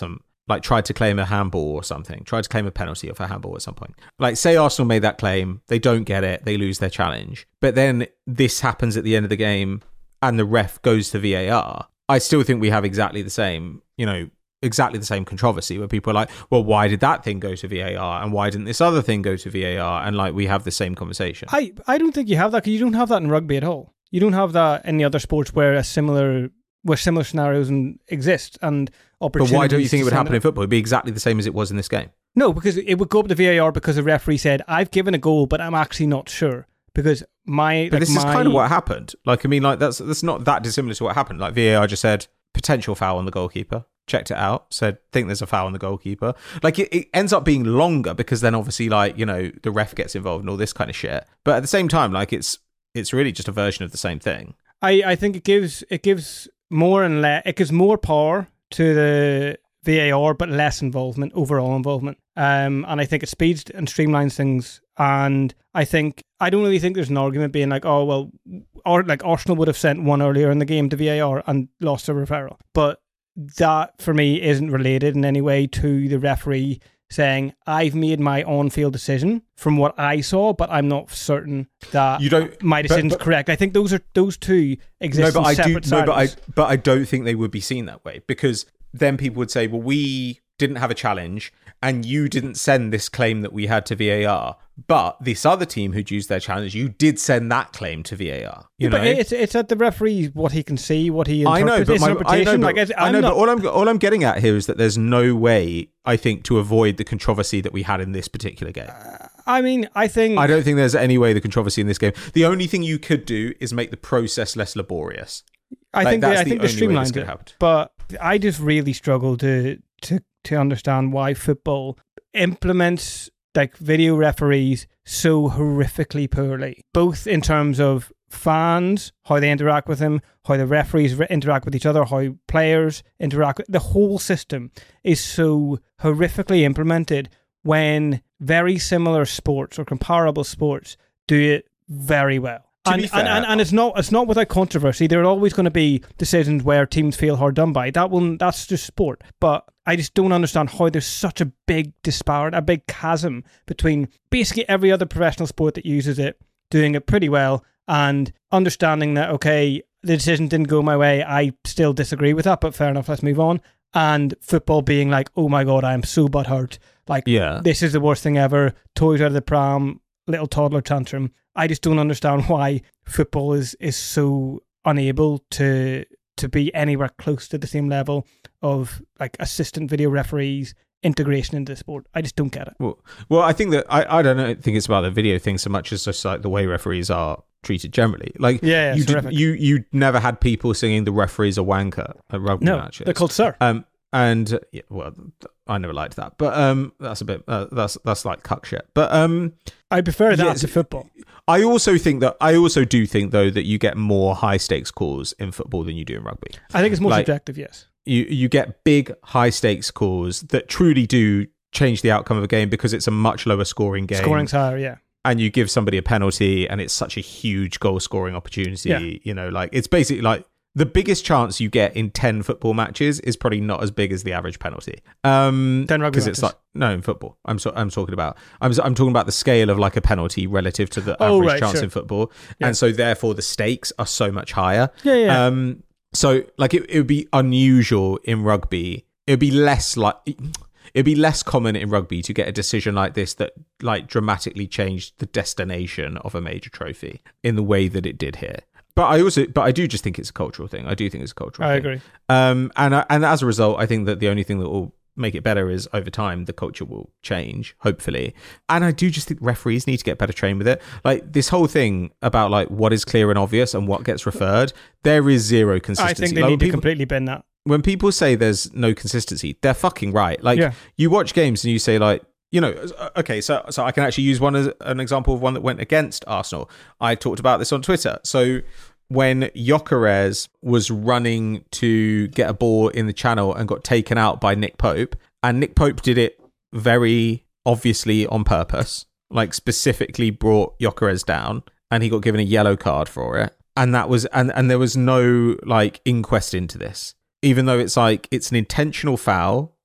like tried to claim a handball or something, tried to claim a penalty off a handball at some point. Like say Arsenal made that claim, they don't get it, they lose their challenge. But then this happens at the end of the game and the ref goes to V A R. I still think we have exactly the same, you know, exactly the same controversy where people are like, well, why did that thing go to V A R and why didn't this other thing go to V A R? And like we have the same conversation. I, I don't think you have that because you don't have that in rugby at all. You don't have that in the other sports where a similar where similar scenarios exist and opportunities. But why don't you think it would happen in football? It'd be exactly the same as it was in this game. No, because it would go up to V A R because the referee said, I've given a goal, but I'm actually not sure. Because my... But like this my... is kind of what happened. Like, I mean, like that's that's not that dissimilar to what happened. Like V A R just said, potential foul on the goalkeeper. Checked it out, said, think there's a foul on the goalkeeper. Like, it, it ends up being longer because then obviously, like, you know, the ref gets involved and all this kind of shit. But at the same time, like, it's it's really just a version of the same thing. I, I think it gives it gives more and less, it gives more power to the V A R, but less involvement, overall involvement. Um, and I think it speeds and streamlines things. And I think, I don't really think there's an argument being like, oh, well, or like Arsenal would have sent one earlier in the game to V A R and lost a referral. But that for me isn't related in any way to the referee saying I've made my on-field decision from what I saw, but I'm not certain that you don't, my decision's but, but, correct. I think those are those two exist no, but in separate I do, No, but I silos. but I don't think they would be seen that way because then people would say, well, we didn't have a challenge and you didn't send this claim that we had to V A R. But this other team who'd used their challenge, you did send that claim to V A R. You yeah, know, but it's it's at the referee what he can see, what he interprets. I know, but it's my, interpretation. I know, like, but, it's, I know, not, but all I'm all I'm getting at here is that there's no way I think to avoid the controversy that we had in this particular game. Uh, I mean, I think I don't think there's any way the controversy in this game. The only thing you could do is make the process less laborious. I like, think they, that's I the think they only way this streamlined could it, happen. but I just really struggle to to to understand why football implements like video referees so horrifically poorly, both in terms of fans, how they interact with them, how the referees re- interact with each other, how players interact with the whole system is so horrifically implemented when very similar sports or comparable sports do it very well. To And, be fair, and, and and it's not it's not without controversy. There are always going to be decisions where teams feel hard done by. That will that's just sport. But I just don't understand how there's such a big disparity, a big chasm between basically every other professional sport that uses it doing it pretty well and understanding that, okay, the decision didn't go my way. I still disagree with that, but fair enough. Let's move on. And football being like, oh my God, I'm so butthurt. Like, yeah. This is the worst thing ever. Toys out of the pram, little toddler tantrum. I just don't understand why football is, is so unable to to be anywhere close to the same level of like assistant video referees integration into the sport. I just don't get it. Well, well, I think that I, I don't know, think it's about the video thing so much as just like the way referees are treated generally. Like, yeah, yeah you did, you you never had people singing the referee's a wanker at rugby no, matches. they're called Sir. Um, and yeah, well, I never liked that, but um, that's a bit uh, that's that's like cuck shit. But um, I prefer that yeah, to football. I also think that I also do think though that you get more high stakes calls in football than you do in rugby. I think it's more like, subjective. Yes, you you get big high stakes calls that truly do change the outcome of a game because it's a much lower scoring game. Scoring's higher, yeah. And you give somebody a penalty, and it's such a huge goal scoring opportunity. Yeah. You know, like it's basically like. The biggest chance you get in ten football matches is probably not as big as the average penalty. Um, ten rugby because matches. it's like no in football. I'm so, I'm talking about I'm I'm talking about the scale of like a penalty relative to the Oh, average right, chance sure. in football, Yeah. and so therefore the stakes are so much higher. Yeah, yeah. Um, so like it, it would be unusual in rugby. It would be less like. It'd be less common in rugby to get a decision like this that like dramatically changed the destination of a major trophy in the way that it did here. But I also, but I do just think it's a cultural thing. I do think it's a cultural I thing. agree. Um, and I- and as a result, I think that the only thing that will make it better is over time the culture will change, hopefully. And I do just think referees need to get better trained with it. Like this whole thing about like what is clear and obvious and what gets referred, there is zero consistency. I think they Like, need to people- completely bend that. when people say there's no consistency, they're fucking right. Like Yeah. you watch games and you say like, you know, okay, so so I can actually use one as an example of one that went against Arsenal. I talked about this on Twitter. So when Gyökeres was running to get a ball in the channel and got taken out by Nick Pope, and Nick Pope did it very obviously on purpose, like specifically brought Gyökeres down, and he got given a yellow card for it. And that was and and there was no like inquest into this. Even though it's like it's an intentional foul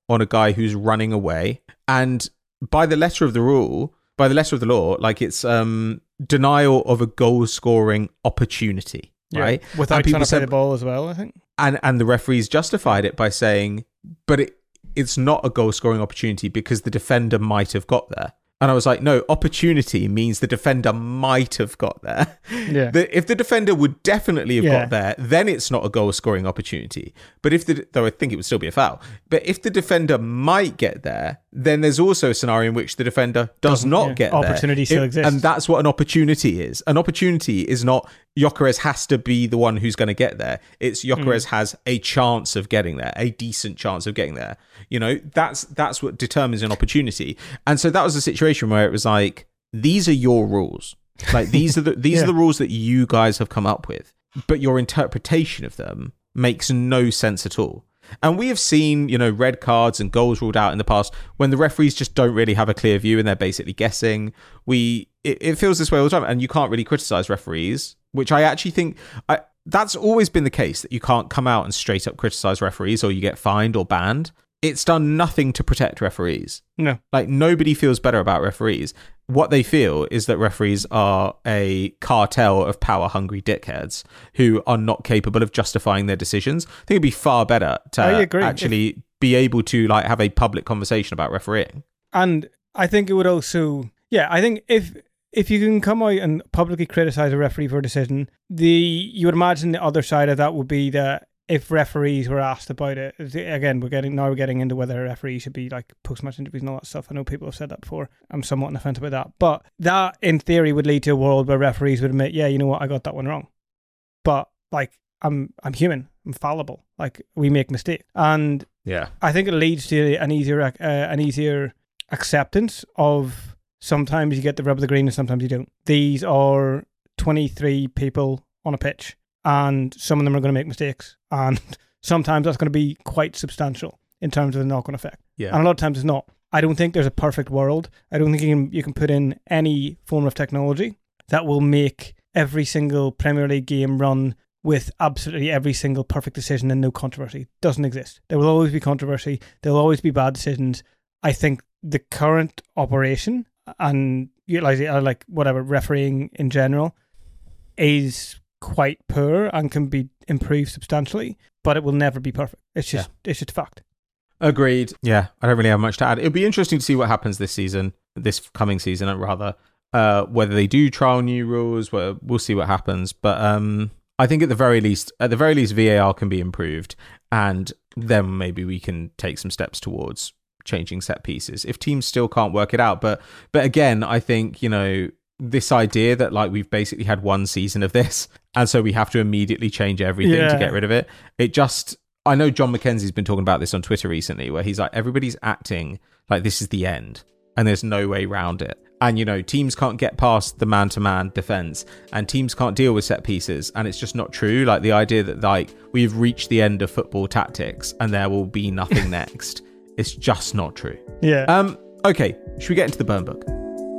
on a guy who's running away. And by the letter of the rule, by the letter of the law, like it's um, denial of a goal-scoring opportunity, yeah, right? Without trying to said, play the ball as well, I think. And and the referees justified it by saying, but it, it's not a goal-scoring opportunity because the defender might have got there. And I was like, no, opportunity means the defender might have got there. Yeah. The, if the defender would definitely have yeah. got there, then it's not a goal scoring opportunity. But if the, though I think it would still be a foul. But if the defender might get there, then there's also a scenario in which the defender does Doesn't, not yeah. get opportunity there. Opportunity still it, exists. And that's what an opportunity is. An opportunity is not Gyökeres has to be the one who's going to get there. It's Gyökeres mm. has a chance of getting there, a decent chance of getting there. You know, that's that's what determines an opportunity. And so that was a situation where it was like, these are your rules. Like these are the these yeah. are the rules that you guys have come up with. But your interpretation of them makes no sense at all. And we have seen, you know, red cards and goals ruled out in the past when the referees just don't really have a clear view and they're basically guessing. We it, it feels this way all the time, and you can't really criticize referees, which I actually think I, that's always been the case, that you can't come out and straight up criticize referees or you get fined or banned. It's done nothing to protect referees. No. Like, nobody feels better about referees. What they feel is that referees are a cartel of power-hungry dickheads who are not capable of justifying their decisions. I think it'd be far better to actually if, be able to like have a public conversation about refereeing. And I think it would also... Yeah, I think if if you can come out and publicly criticize a referee for a decision, the you would imagine the other side of that would be that if referees were asked about it, again, we're getting now we're getting into whether a referee should be like post-match interviews and all that stuff. I know people have said that before. I'm somewhat on the fence about that. But that, in theory, would lead to a world where referees would admit, yeah, you know what, I got that one wrong. But, like, I'm I'm human. I'm fallible. Like, we make mistakes. And yeah, I think it leads to an easier uh, an easier acceptance of sometimes you get the rub of the green and sometimes you don't. These are twenty-three people on a pitch, and some of them are going to make mistakes, and sometimes that's going to be quite substantial in terms of the knock-on effect. Yeah. And a lot of times it's not. I don't think there's a perfect world. I don't think you can you can put in any form of technology that will make every single Premier League game run with absolutely every single perfect decision and no controversy. It doesn't exist. There will always be controversy. There will always be bad decisions. I think the current operation and utilizing like whatever refereeing in general is quite poor and can be improved substantially, but it will never be perfect. It's just yeah. it's just a fact. Agreed. Yeah, I don't really have much to add. It'll be interesting to see what happens this season, this coming season, rather, uh, whether they do trial new rules. Well, we'll see what happens. But um, I think at the very least, at the very least, V A R can be improved, and then maybe we can take some steps towards changing set pieces if teams still can't work it out. But but again, I think, you know, this idea that like we've basically had one season of this and so we have to immediately change everything yeah. to get rid of it. It just, I know John McKenzie's been talking about this on Twitter recently, where he's like, everybody's acting like this is the end and there's no way around it. And, you know, teams can't get past the man-to-man defense and teams can't deal with set pieces. And it's just not true. Like the idea that like we've reached the end of football tactics and there will be nothing next. It's just not true. Yeah. Um. Okay. Should we get into the burn book?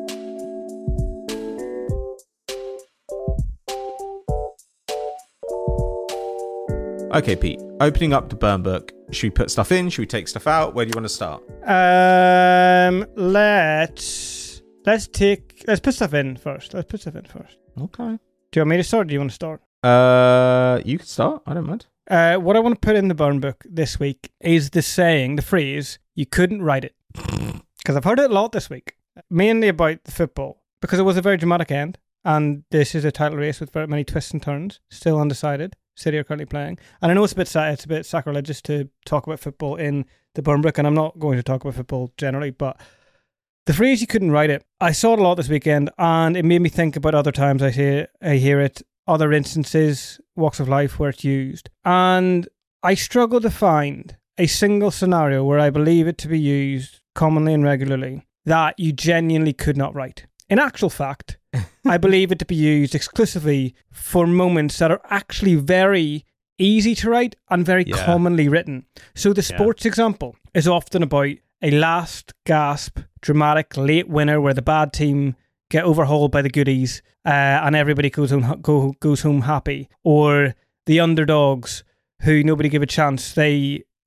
Okay, Pete. Opening up the burn book. Should we put stuff in? Should we take stuff out? Where do you want to start? Um. Let's let's take let's put stuff in first. Let's put stuff in first. Okay. Do you want me to start? Or do you want to start? Uh. You can start. I don't mind. Uh, what I want to put in the burn book this week is the saying, the phrase, you couldn't write it. Because I've heard it a lot this week, mainly about the football, because it was a very dramatic end, and this is a title race with very many twists and turns, still undecided. City are currently playing. And I know it's a bit it's a bit sacrilegious to talk about football in the burn book, and I'm not going to talk about football generally, but the phrase, you couldn't write it, I saw it a lot this weekend, and it made me think about other times I hear, I hear it, other instances, walks of life where it's used. And I struggle to find a single scenario where I believe it to be used commonly and regularly that you genuinely could not write. In actual fact, I believe it to be used exclusively for moments that are actually very easy to write and very yeah. commonly written. So the sports yeah. example is often about a last gasp, dramatic late winner where the bad team get overhauled by the goodies, uh, and everybody goes home go, goes home happy. Or the underdogs, who nobody give a chance, they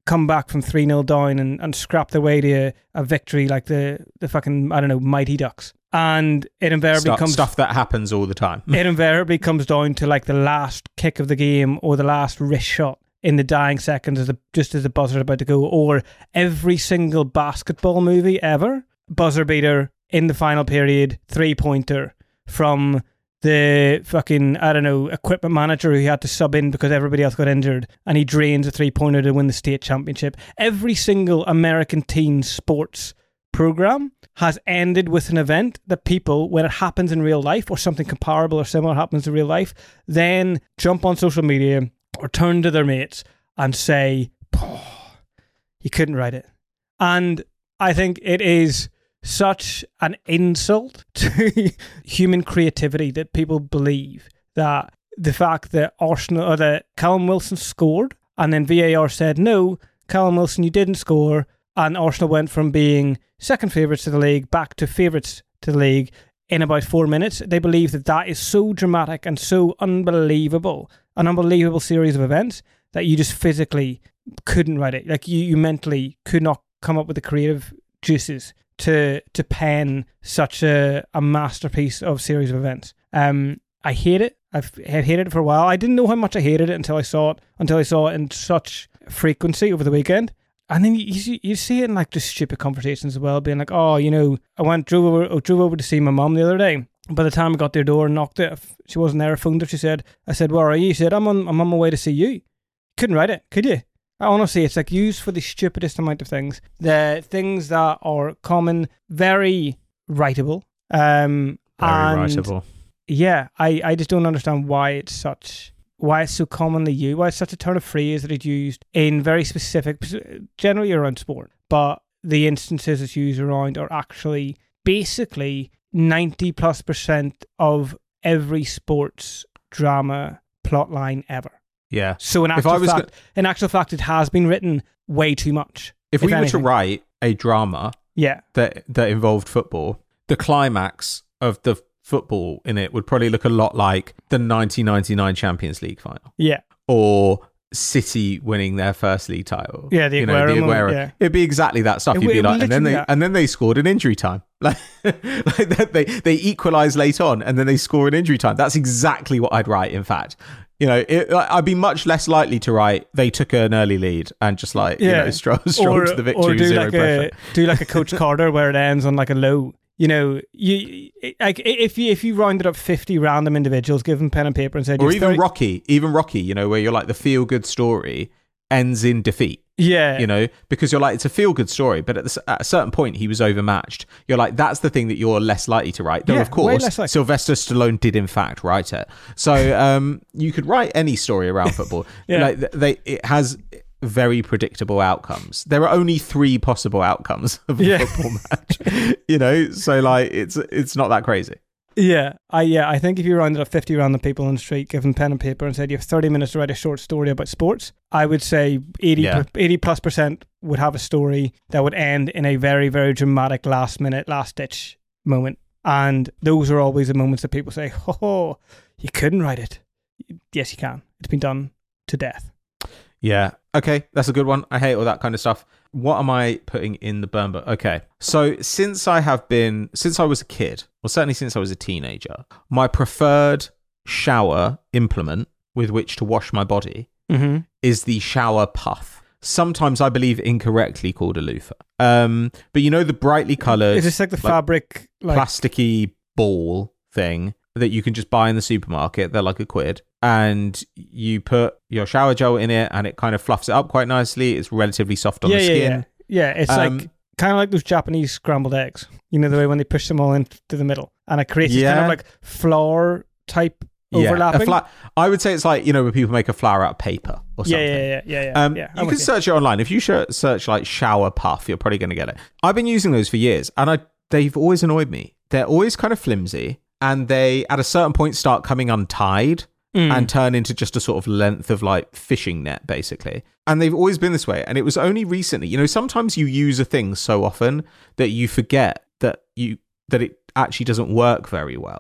come back from three nil down and, and scrap their way to a, a victory like the, the fucking, I don't know, Mighty Ducks. And it invariably stuff, comes... Stuff that happens all the time. It invariably comes down to like the last kick of the game or the last wrist shot in the dying seconds as the, just as the buzzer's about to go. Or every single basketball movie ever, buzzer beater in the final period, three-pointer from the fucking, I don't know, equipment manager who had to sub in because everybody else got injured, and he drains a three-pointer to win the state championship. Every single American teen sports program has ended with an event that people, when it happens in real life or something comparable or similar happens in real life, then jump on social media or turn to their mates and say, oh, you couldn't write it. And I think it is such an insult to human creativity that people believe that the fact that Arsenal or that Callum Wilson scored and then V A R said, no, Callum Wilson, you didn't score, and Arsenal went from being second favourites to the league back to favourites to the league in about four minutes. They believe that that is so dramatic and so unbelievable, an unbelievable series of events, that you just physically couldn't write it. Like you, you mentally could not come up with the creative juices to to pen such a, a masterpiece of series of events. Um, I hate it. I've had hated it for a while. I didn't know how much I hated it until I saw it, until I saw it in such frequency over the weekend. And then you, you you see it in like just stupid conversations as well, being like, oh, you know, I went drove over, oh, drove over to see my mum the other day. By the time I got their door and knocked it, she wasn't there. I phoned her. She said, I said, where are you? She said, I'm on, I'm on my way to see you. Couldn't write it, could you? Honestly, it's like used for the stupidest amount of things. The things that are common, very writable. Um, very and writable. Yeah, I, I just don't understand why it's such... why it's so commonly used, why it's such a turn of phrase that it's used in very specific, generally around sport, but the instances it's used around are actually basically ninety plus percent of every sports drama plotline ever. Yeah. So in actual fact, gonna... in actual fact, it has been written way too much. If, if we anything. were to write a drama yeah. that that involved football, the climax of the football in it would probably look a lot like the nineteen ninety-nine Champions League final. Yeah. Or City winning their first league title. Yeah, the you Aguero. Know, the Aguero. Moment, yeah. It'd be exactly that stuff. It, You'd be like, and then they that. and then they scored in injury time. Like, like they they equalise late on, and then they score in injury time. That's exactly what I'd write. In fact, you know, it, I'd be much less likely to write they took an early lead and just like yeah. you know stroll, stroll or, to the victory or with do zero like pressure. A, do like a Coach Carter where it ends on like a low. You know, you like if you if you rounded up fifty random individuals, give them pen and paper, and said, or even thirty Rocky, even Rocky, you know, where you're like the feel good story ends in defeat. Yeah, you know, because you're like it's a feel good story, but at, the, at a certain point he was overmatched. You're like that's the thing that you're less likely to write. Though yeah, of course Sylvester Stallone did in fact write it, so um, you could write any story around football. yeah. Like they, it has very predictable outcomes. There are only three possible outcomes of a yeah. football match, you know, so like it's it's not that crazy. Yeah, I yeah, I think if you rounded up fifty random people on the street, give them pen and paper and said you have thirty minutes to write a short story about sports, I would say eighty, yeah. eighty plus percent would have a story that would end in a very, very dramatic last minute, last ditch moment. And those are always the moments that people say, oh, you couldn't write it. Yes, you can. It's been done to death. Yeah. Okay, that's a good one. I hate all that kind of stuff. What am I putting in the burn book? Okay, so since I have been, since I was a kid, or certainly since I was a teenager, my preferred shower implement with which to wash my body mm-hmm. is the shower puff. Sometimes I believe incorrectly called a loofah. Um, but you know the brightly coloured... Is this like the like, fabric... Like... plasticky ball thing that you can just buy in the supermarket? They're like a quid. And you put your shower gel in it and it kind of fluffs it up quite nicely. It's relatively soft on yeah, the skin. Yeah, yeah. yeah it's um, like kind of like those Japanese scrambled eggs. You know, the way when they push them all into the middle. And it creates yeah. this kind of like flour type yeah. overlapping. A fla- I would say it's like, you know, when people make a flower out of paper or something. Yeah, yeah, yeah. yeah, yeah, um, yeah. You can search it online. If you search like shower puff, you're probably going to get it. I've been using those for years and I they've always annoyed me. They're always kind of flimsy and they, at a certain point, start coming untied. Mm. And turn into just a sort of length of like fishing net, basically. And they've always been this way. And it was only recently, you know, sometimes you use a thing so often that you forget that you that it actually doesn't work very well.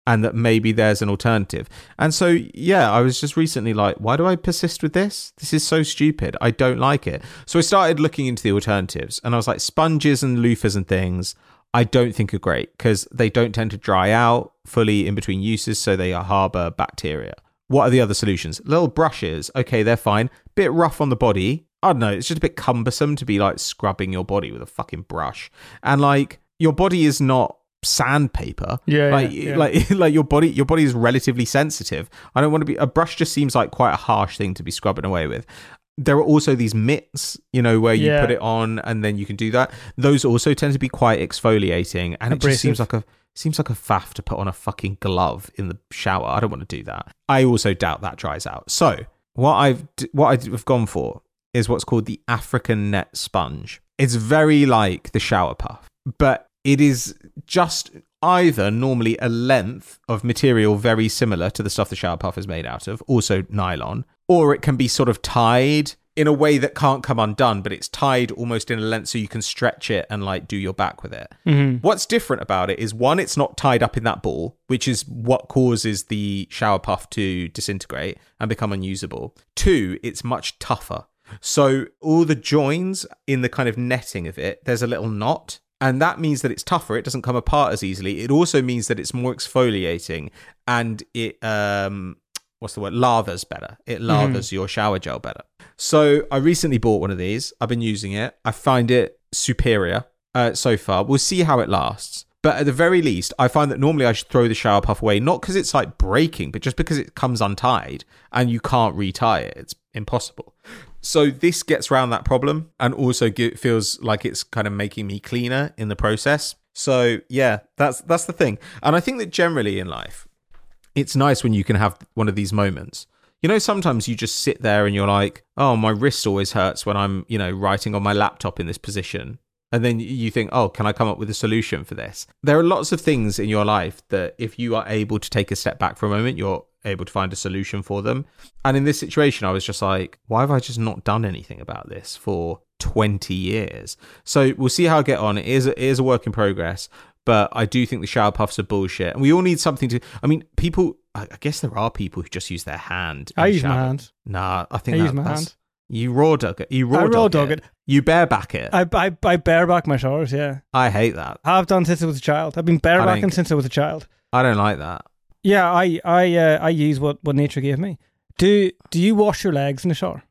and that maybe there's an alternative. And so, yeah, I was just recently like, why do I persist with this? This is so stupid. I don't like it. So I started looking into the alternatives, and I was like, sponges and loofahs and things, I don't think are great because they don't tend to dry out fully in between uses, so they harbour bacteria. What are the other solutions? Little brushes. Okay, they're fine. Bit rough on the body. I don't know. It's just a bit cumbersome to be like scrubbing your body with a fucking brush. And like, your body is not sandpaper. Yeah, like yeah, yeah. like like your body your body is relatively sensitive. I don't want to be a brush just seems like quite a harsh thing to be scrubbing away with. There are also these mitts, you know, where you Yeah. put it on and then you can do that. Those also tend to be quite exfoliating, and it just Abrasive. seems like a seems like a faff to put on a fucking glove in the shower. I don't want to do that. I also doubt that dries out. So what I've what I've gone for is what's called the African net sponge. It's very like the shower puff, but it is just either normally a length of material very similar to the stuff the shower puff is made out of, also nylon, or it can be sort of tied in a way that can't come undone, but it's tied almost in a length so you can stretch it and like do your back with it. Mm-hmm. What's different about it is, one, it's not tied up in that ball, which is what causes the shower puff to disintegrate and become unusable. Two, it's much tougher. So all the joins in the kind of netting of it, there's a little knot. And that means that it's tougher. It doesn't come apart as easily. It also means that it's more exfoliating, and it, um, what's the word? Lathers better. It lathers mm-hmm. your shower gel better. So I recently bought one of these. I've been using it. I find it superior uh, so far. We'll see how it lasts. But at the very least, I find that normally I should throw the shower puff away, not because it's like breaking, but just because it comes untied and you can't retie it. It's impossible. So this gets around that problem, and also get, feels like it's kind of making me cleaner in the process. So yeah, that's that's the thing. And I think that generally in life, it's nice when you can have one of these moments. You know, sometimes you just sit there and you're like, oh, my wrist always hurts when I'm, you know, writing on my laptop in this position. And then you think, oh, can I come up with a solution for this? There are lots of things in your life that if you are able to take a step back for a moment, you're able to find a solution for them. And in this situation, I was just like, why have I just not done anything about this for twenty years? So we'll see how I get on. It is a, it is a work in progress, but I do think the shower puffs are bullshit. And we all need something to, I mean, people, I guess there are people who just use their hand. I use shower. my hand. Nah, I think I that, use my that's, hand. You raw dog it. You raw, I raw dog, dog it. it. You bareback it. I, I, I bareback my showers, yeah. I hate that. I've done since I was a child. I've been barebacking since I was a child. I don't like that. Yeah, I I uh, I use what, what nature gave me. Do do you wash your legs in the shower?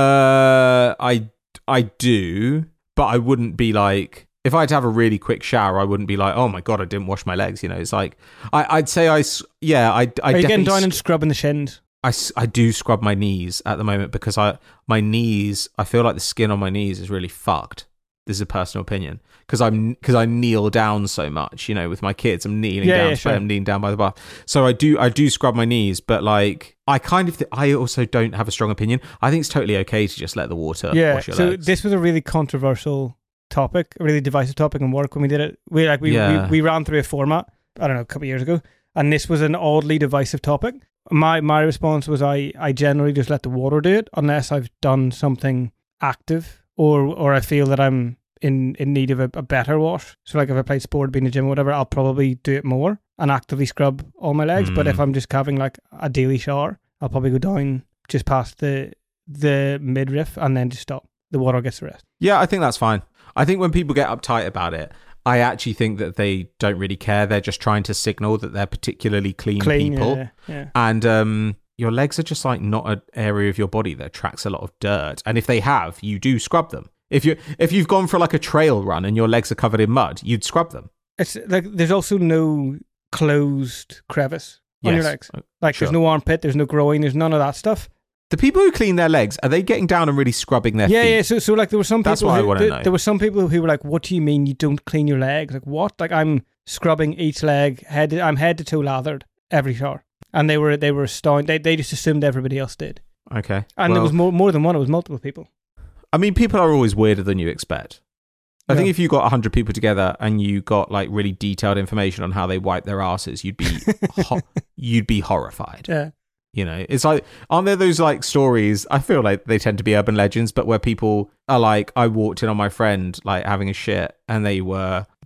Uh, I I do, but I wouldn't be like, if I had to have a really quick shower, I wouldn't be like, oh my god, I didn't wash my legs. You know, it's like I I'd say I yeah I I Are you getting down sc- and scrubbing the shins? I, I do scrub my knees at the moment because I my knees I feel like the skin on my knees is really fucked. This is a personal opinion because I'm because I kneel down so much, you know, with my kids. I'm kneeling yeah, down, yeah, sure. I'm kneeling down by the bath. So I do I do scrub my knees, but like I kind of th- I also don't have a strong opinion. I think it's totally okay to just let the water yeah, wash your so legs. This was a really controversial topic, a really divisive topic in work when we did it. We like we, Yeah. we we ran through a format, I don't know, a couple of years ago, and this was an oddly divisive topic. My my response was I, I generally just let the water do it unless I've done something active or or I feel that I'm in, in need of a, a better wash. So like if I play sport, be in the gym or whatever, I'll probably do it more and actively scrub all my legs. Mm. But if I'm just having like a daily shower, I'll probably go down just past the the midriff and then just stop. The water gets the rest. Yeah, I think that's fine. I think when people get uptight about it, I actually think that they don't really care. They're just trying to signal that they're particularly clean, clean people. Yeah, yeah. And um, your legs are just like not an area of your body that attracts a lot of dirt. And if they have, you do scrub them. If you if you've gone for like a trail run and your legs are covered in mud, you'd scrub them. It's like there's also no closed crevice on Yes. your legs. Like Sure. there's no armpit, there's no groin, there's none of that stuff. The people who clean their legs, are they getting down and really scrubbing their yeah, feet? Yeah, So, so like there were some people. That's what who, I wanna there, know. There were some people who were like, "What do you mean you don't clean your legs? Like what? Like I'm scrubbing each leg, head. To, I'm head to toe lathered every shower." And they were they were astounded. They they just assumed everybody else did. Okay. And well, there was more more than one. It was multiple people. I mean, people are always weirder than you expect. I Yeah. think if you got one hundred people together and you got like really detailed information on how they wipe their asses, you'd be ho- you'd be horrified. Yeah. You know, it's like, aren't there those like stories? I feel like they tend to be urban legends, but where people are like, I walked in on my friend like having a shit, and they were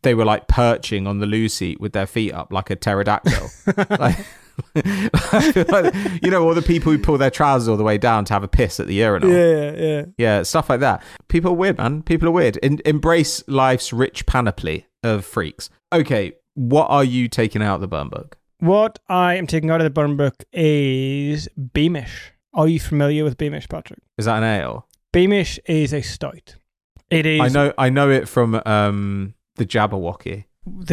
they were like perching on the loo seat with their feet up like a pterodactyl. like, like, you know, all the people who pull their trousers all the way down to have a piss at the urinal. Yeah, yeah. Yeah, stuff like that. People are weird, man. People are weird. In- embrace life's rich panoply of freaks. Okay, what are you taking out of the burn book? What I am taking out of the burn book is Beamish. Are you familiar with Beamish, Patrick? Is that an ale? Beamish is a stout. It is. I know. I know it from um, the Jabberwocky.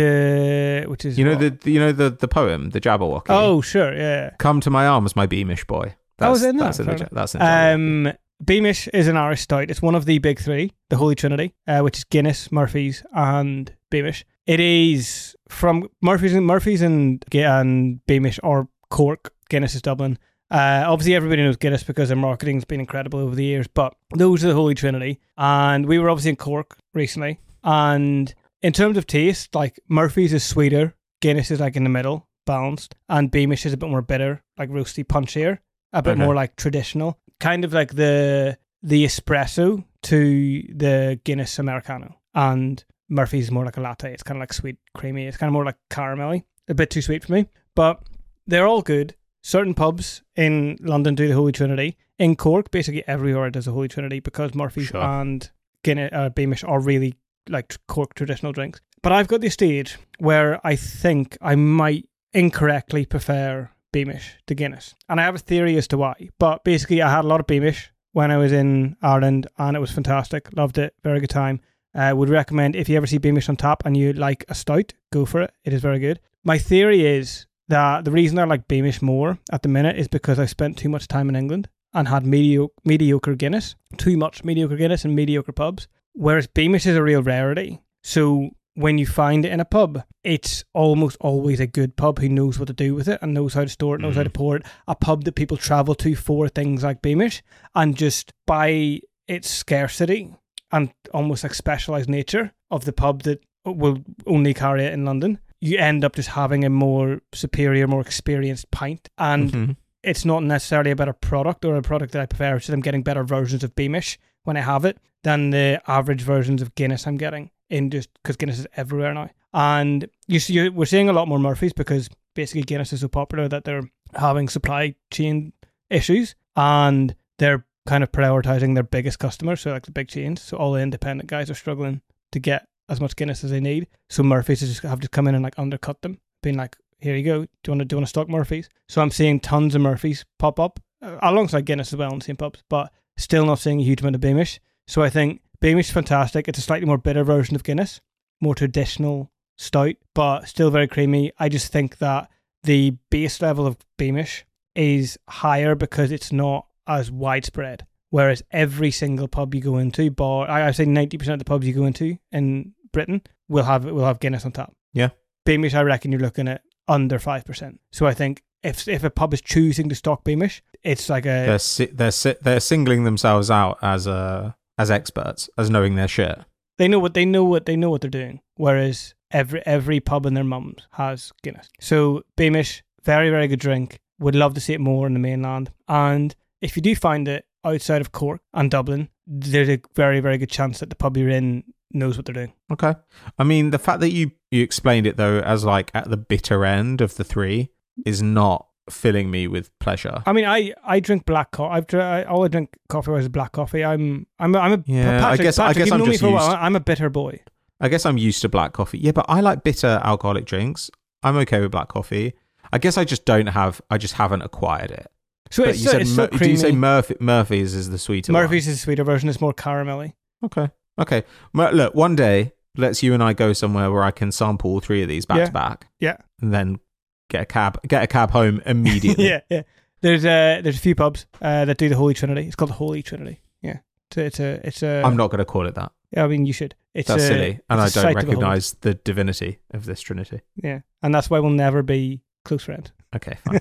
The which is you know what? the you know the the poem, the Jabberwocky. Oh, sure, yeah. Come to my arms, my Beamish boy. That's, oh, is it in that's that? in the, that's in um, Beamish is an Irish stout. It's one of the big three, the Holy Trinity, uh, which is Guinness, Murphy's, and Beamish. It is from Murphy's and Murphy's and and Beamish or Cork. Guinness is Dublin. Uh, obviously, everybody knows Guinness because their marketing's been incredible over the years. But those are the Holy Trinity, and we were obviously in Cork recently. And in terms of taste, like Murphy's is sweeter, Guinness is like in the middle, balanced, and Beamish is a bit more bitter, like roasty, punchier, a bit Okay. more like traditional, kind of like the the espresso to the Guinness Americano. And Murphy's is more like a latte. It's kind of like sweet, creamy. It's kind of more like caramelly. A bit too sweet for me, but they're all good. Certain pubs in London do the Holy Trinity. In Cork, basically everywhere does the Holy Trinity because Murphy's Sure. and Guinness, uh, Beamish are really like Cork traditional drinks. But I've got the stage where I think I might incorrectly prefer Beamish to Guinness. And I have a theory as to why. But basically, I had a lot of Beamish when I was in Ireland and it was fantastic. Loved it. Very good time. I uh, would recommend if you ever see Beamish on tap and you like a stout, go for it. It is very good. My theory is that the reason I like Beamish more at the minute is because I spent too much time in England and had mediocre, mediocre Guinness, too much mediocre Guinness and mediocre pubs, whereas Beamish is a real rarity. So when you find it in a pub, it's almost always a good pub who knows what to do with it and knows how to store it, knows mm. how to pour it. A pub that people travel to for things like Beamish, and just by its scarcity and almost like specialised nature of the pub that will only carry it in London, you end up just having a more superior, more experienced pint. And mm-hmm. it's not necessarily about a product or a product that I prefer. It's just I'm getting better versions of Beamish when I have it than the average versions of Guinness I'm getting, in just because Guinness is everywhere now. And you see, we're seeing a lot more Murphy's because basically Guinness is so popular that they're having supply chain issues and they're kind of prioritising their biggest customers, so like the big chains. So all the independent guys are struggling to get as much Guinness as they need. So Murphy's just have to come in and like undercut them, being like, here you go, do you want to do you want to stock Murphy's? So I'm seeing tons of Murphy's pop up uh, alongside Guinness as well in the same pubs, but still not seeing a huge amount of Beamish. So I think Beamish is fantastic. It's a slightly more bitter version of Guinness, more traditional stout, but still very creamy. I just think that the base level of Beamish is higher because it's not as widespread. Whereas every single pub you go into, bar I, I say ninety percent of the pubs you go into in Britain will have will have Guinness on tap. Yeah. Beamish, I reckon you're looking at under five percent. So I think if if a pub is choosing to stock Beamish, it's like a they're si- they're si- they're singling themselves out as a as experts, as knowing their shit. They know what they know what they know what they're doing. Whereas every every pub in their mums has Guinness. So Beamish, very very good drink. Would love to see it more in the mainland. And if you do find it outside of Cork and Dublin, there's a very very good chance that the pub you're in knows what they're doing. Okay. I mean, the fact that you you explained it though as like at the bitter end of the three is not filling me with pleasure. I mean, I, I drink black coffee. I've I, all I drink coffee wise is black coffee. I'm I'm I'm a yeah. Patrick, I guess Patrick, I guess you've I'm known me just for a used. while. I'm a bitter boy. I guess I'm used to black coffee. Yeah, but I like bitter alcoholic drinks. I'm okay with black coffee. I guess I just don't have. I just haven't acquired it. So but it's you so, said it's Mur- so creamy. do you say Murphy, Murphy's is the sweeter Murphy's one? is the sweeter version. It's more caramelly. Okay. Okay. Well, look, one day, let's you and I go somewhere where I can sample all three of these back Yeah. to back. Yeah. And then get a cab, get a cab home immediately. yeah, yeah. There's a there's a few pubs uh, that do the Holy Trinity. It's called the Holy Trinity. Yeah. It's a it's a, it's a I'm not going to call it that. Yeah, I mean you should. It's That's a, silly, and I it's a don't sight to behold. recognise the divinity of this Trinity. Yeah, and that's why we'll never be close friends. Okay, fine.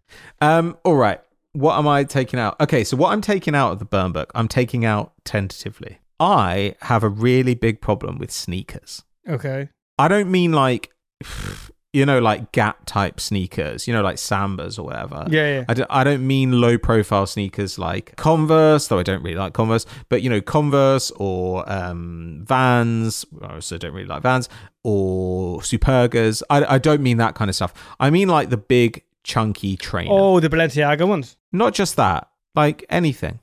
um, all right. What am I taking out? Okay, so what I'm taking out of the burn book, I'm taking out tentatively. I have a really big problem with sneakers. Okay. I don't mean like you know, like Gap type sneakers, you know, like Sambas or whatever. Yeah, yeah. I don't, I don't mean low profile sneakers like Converse, though I don't really like Converse, but, you know, Converse or um, Vans. I also don't really like Vans, or Supergas. I, I don't mean that kind of stuff. I mean like the big chunky trainer. Oh, the Balenciaga ones. Not just that, like anything.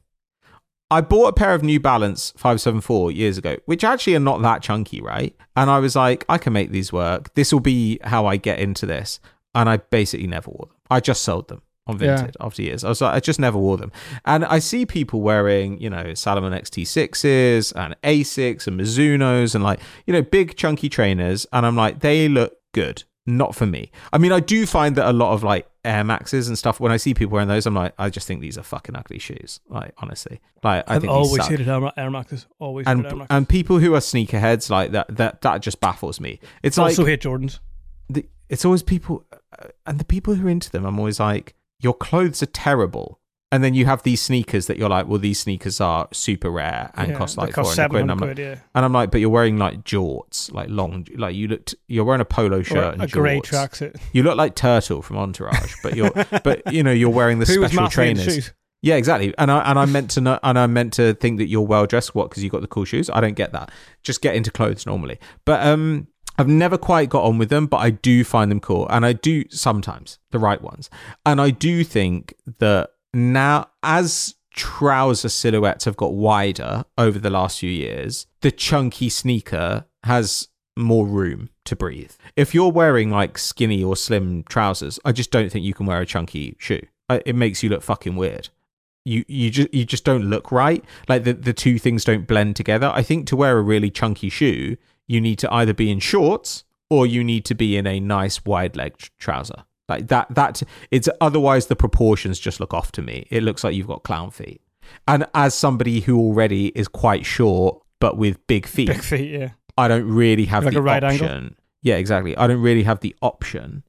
I bought a pair of New Balance five seventy-four years ago, which actually are not that chunky, right? And I was like, I can make these work. This will be how I get into this. And I basically never wore them. I just sold them on Vinted yeah. after years. I was like, I just never wore them. And I see people wearing, you know, Salomon X T sixes and Asics and Mizunos and like, you know, big chunky trainers. And I'm like, they look good. Not for me. I mean, I do find that a lot of like Air Maxes and stuff, when I see people wearing those, I'm like, I just think these are fucking ugly shoes. Like, honestly. Like, I I've think always these suck. hated Air, Air Maxes. Always and, hated Air Maxes. And people who are sneakerheads, like that, that, that just baffles me. It's I like. also hate Jordans. The, it's always people, uh, and the people who are into them, I'm always like, your clothes are terrible. And then you have these sneakers that you're like, well, these sneakers are super rare and yeah, cost like cost four hundred quid. And I'm, quid like, yeah. and I'm like, but you're wearing like jorts, like long, like you looked, you're wearing a polo shirt or and a jorts. grey tracksuit. You look like Turtle from Entourage, but you're, but you know, you're wearing the Who was special massively into trainers. shoes? Yeah, exactly. And I and I meant to know, and I meant to think that you're well dressed. What? Because you got the cool shoes. I don't get that. Just get into clothes normally. But um, I've never quite got on with them, but I do find them cool, and I do sometimes the right ones. And I do think that now, as trouser silhouettes have got wider over the last few years, the chunky sneaker has more room to breathe. If you're wearing like skinny or slim trousers, I just don't think you can wear a chunky shoe. It makes you look fucking weird. You you just you just don't look right. Like the, the two things don't blend together. I think to wear a really chunky shoe, you need to either be in shorts or you need to be in a nice wide leg trouser. Like that that it's otherwise the proportions just look off to me. It looks like you've got clown feet. And as somebody who already is quite short but with big feet, big feet, yeah, I don't really have like the a right option. Angle? Yeah, exactly. I don't really have the option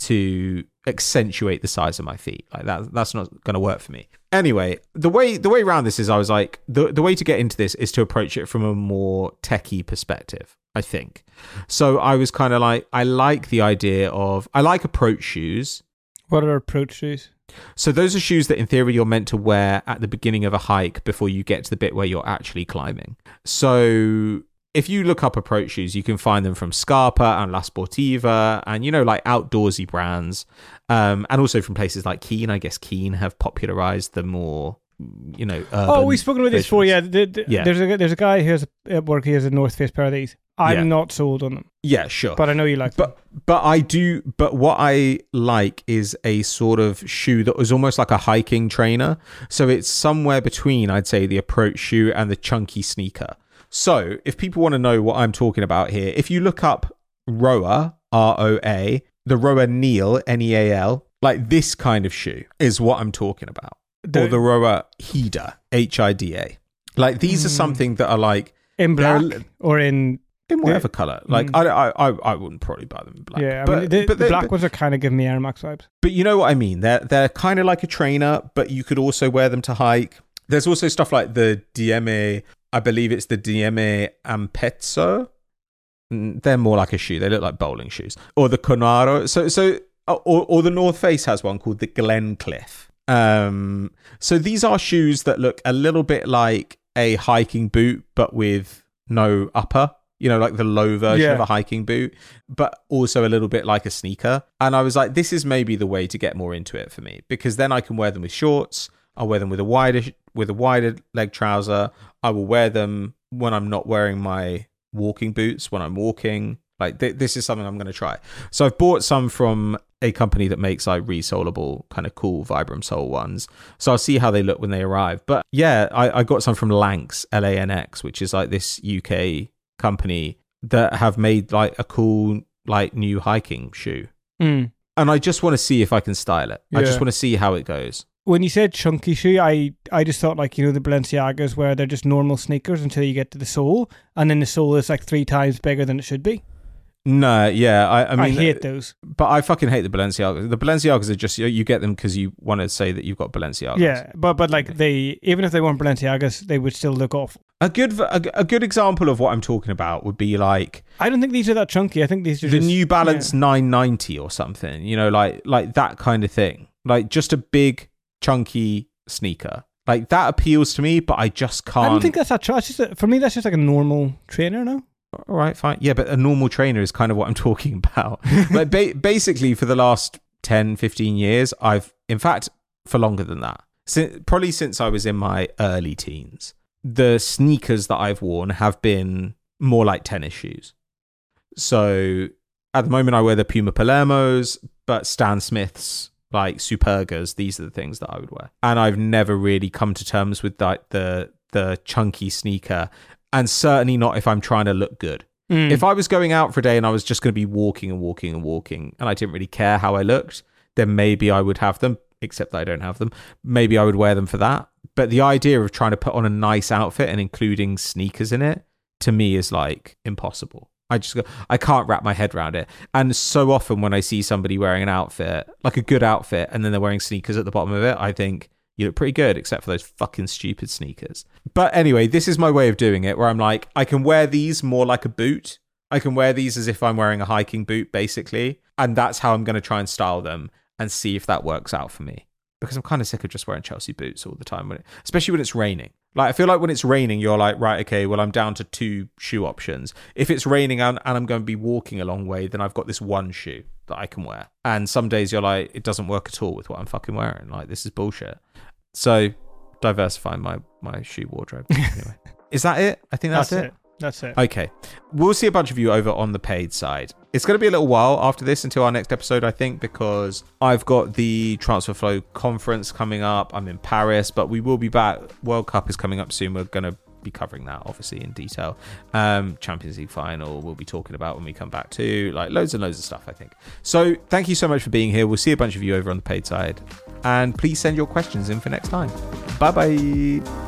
to accentuate the size of my feet. Like that that's not going to work for me. Anyway, the way the way around this is I was like the the way to get into this is to approach it from a more techie perspective, I think. So I was kind of like, I like the idea of I like approach shoes. What are approach shoes? So those are shoes that in theory you're meant to wear at the beginning of a hike before you get to the bit where you're actually climbing. So if you look up approach shoes, you can find them from Scarpa and La Sportiva and, you know, like outdoorsy brands. Um, and also from places like Keen. I guess Keen have popularized the more, you know, urban Oh, we've spoken about this before, yeah. The, the, yeah. There's a there's a guy who has a, at work, he has a North Face pair of these. I'm yeah. not sold on them. Yeah, sure. But I know you like them. But but I do, but what I like is a sort of shoe that was almost like a hiking trainer. So it's somewhere between, I'd say, the approach shoe and the chunky sneaker. So if people want to know what I'm talking about here, if you look up Roa, R O A, the Roa Neal, N E A L, like this kind of shoe is what I'm talking about. The, or the Roa Hida, H I D A. Like these mm. are something that are like... In black or in... In whatever yeah. colour. Like, mm. I, I, I wouldn't probably buy them in black. Yeah, I but, mean, the, but the black but, ones are kind of giving me Air Max vibes. But you know what I mean? They're, they're kind of like a trainer, but you could also wear them to hike. There's also stuff like the D M A, I believe it's the D M A Ampezzo. They're more like a shoe. They look like bowling shoes. Or the Conaro. So, so or, or the North Face has one called the Glencliff. Um, so these are shoes that look a little bit like a hiking boot, but with no upper. You know, like the low version yeah. of a hiking boot, but also a little bit like a sneaker. And I was like, this is maybe the way to get more into it for me, because then I can wear them with shorts. I'll wear them with a wider with a wider leg trouser. I will wear them when I'm not wearing my walking boots, when I'm walking. Like th- this is something I'm going to try. So I've bought some from a company that makes like resolable kind of cool Vibram sole ones. So I'll see how they look when they arrive. But yeah, I, I got some from Lanx, L A N X, which is like this U K company that have made like a cool like new hiking shoe. Mm. And I just want to see if I can style it. Yeah. I just want to see how it goes. When you said chunky shoe, I, I just thought like, you know, the Balenciagas where they're just normal sneakers until you get to the sole, and then the sole is like three times bigger than it should be. No, yeah, I, I mean, I hate those. But I fucking hate the Balenciagas. The Balenciagas are just you get them because you want to say that you've got Balenciagas. Yeah, but but like they, even if they weren't Balenciagas, they would still look awful. A good a, a good example of what I'm talking about would be like, I don't think these are that chunky. I think these are the just, New Balance yeah. nine ninety or something. You know, like like that kind of thing. Like just a big chunky sneaker. Like that appeals to me, but I just can't. I don't think that's that. It's just a, for me, that's just like a normal trainer, no? All right, fine. Yeah, but a normal trainer is kind of what I'm talking about. Like ba- basically for the last ten, fifteen years, I've, in fact, for longer than that, since, probably since I was in my early teens, the sneakers that I've worn have been more like tennis shoes. So at the moment I wear the Puma Palermos, but Stan Smith's, like Supergas, these are the things that I would wear. And I've never really come to terms with like the the chunky sneaker, and certainly not if I'm trying to look good. Mm. If I was going out for a day and I was just going to be walking and walking and walking and I didn't really care how I looked, then maybe I would have them, except that I don't have them. Maybe I would wear them for that. But the idea of trying to put on a nice outfit and including sneakers in it, to me, is like impossible. I just go, I can't wrap my head around it. And so often when I see somebody wearing an outfit, like a good outfit, and then they're wearing sneakers at the bottom of it, I think, you look pretty good, except for those fucking stupid sneakers. But anyway, this is my way of doing it, where I'm like, I can wear these more like a boot. I can wear these as if I'm wearing a hiking boot, basically. And that's how I'm going to try and style them and see if that works out for me. Because I'm kind of sick of just wearing Chelsea boots all the time, when it, especially when it's raining. Like, I feel like when it's raining, you're like, right, okay, well, I'm down to two shoe options. If it's raining and, and I'm going to be walking a long way, then I've got this one shoe that I can wear. And some days you're like, it doesn't work at all with what I'm fucking wearing. Like, this is bullshit. So, diversifying my, my shoe wardrobe. Anyway, is that it? I think that's, that's it. it. That's it. Okay. We'll see a bunch of you over on the paid side. It's going to be a little while after this until our next episode, I think, because I've got the TransferFlow conference coming up. I'm in Paris, but we will be back. World Cup is coming up soon. We're going to be covering that, obviously, in detail. Um, Champions League final we'll be talking about when we come back too. Like, loads and loads of stuff, I think. So thank you so much for being here. We'll see a bunch of you over on the paid side. And please send your questions in for next time. Bye-bye.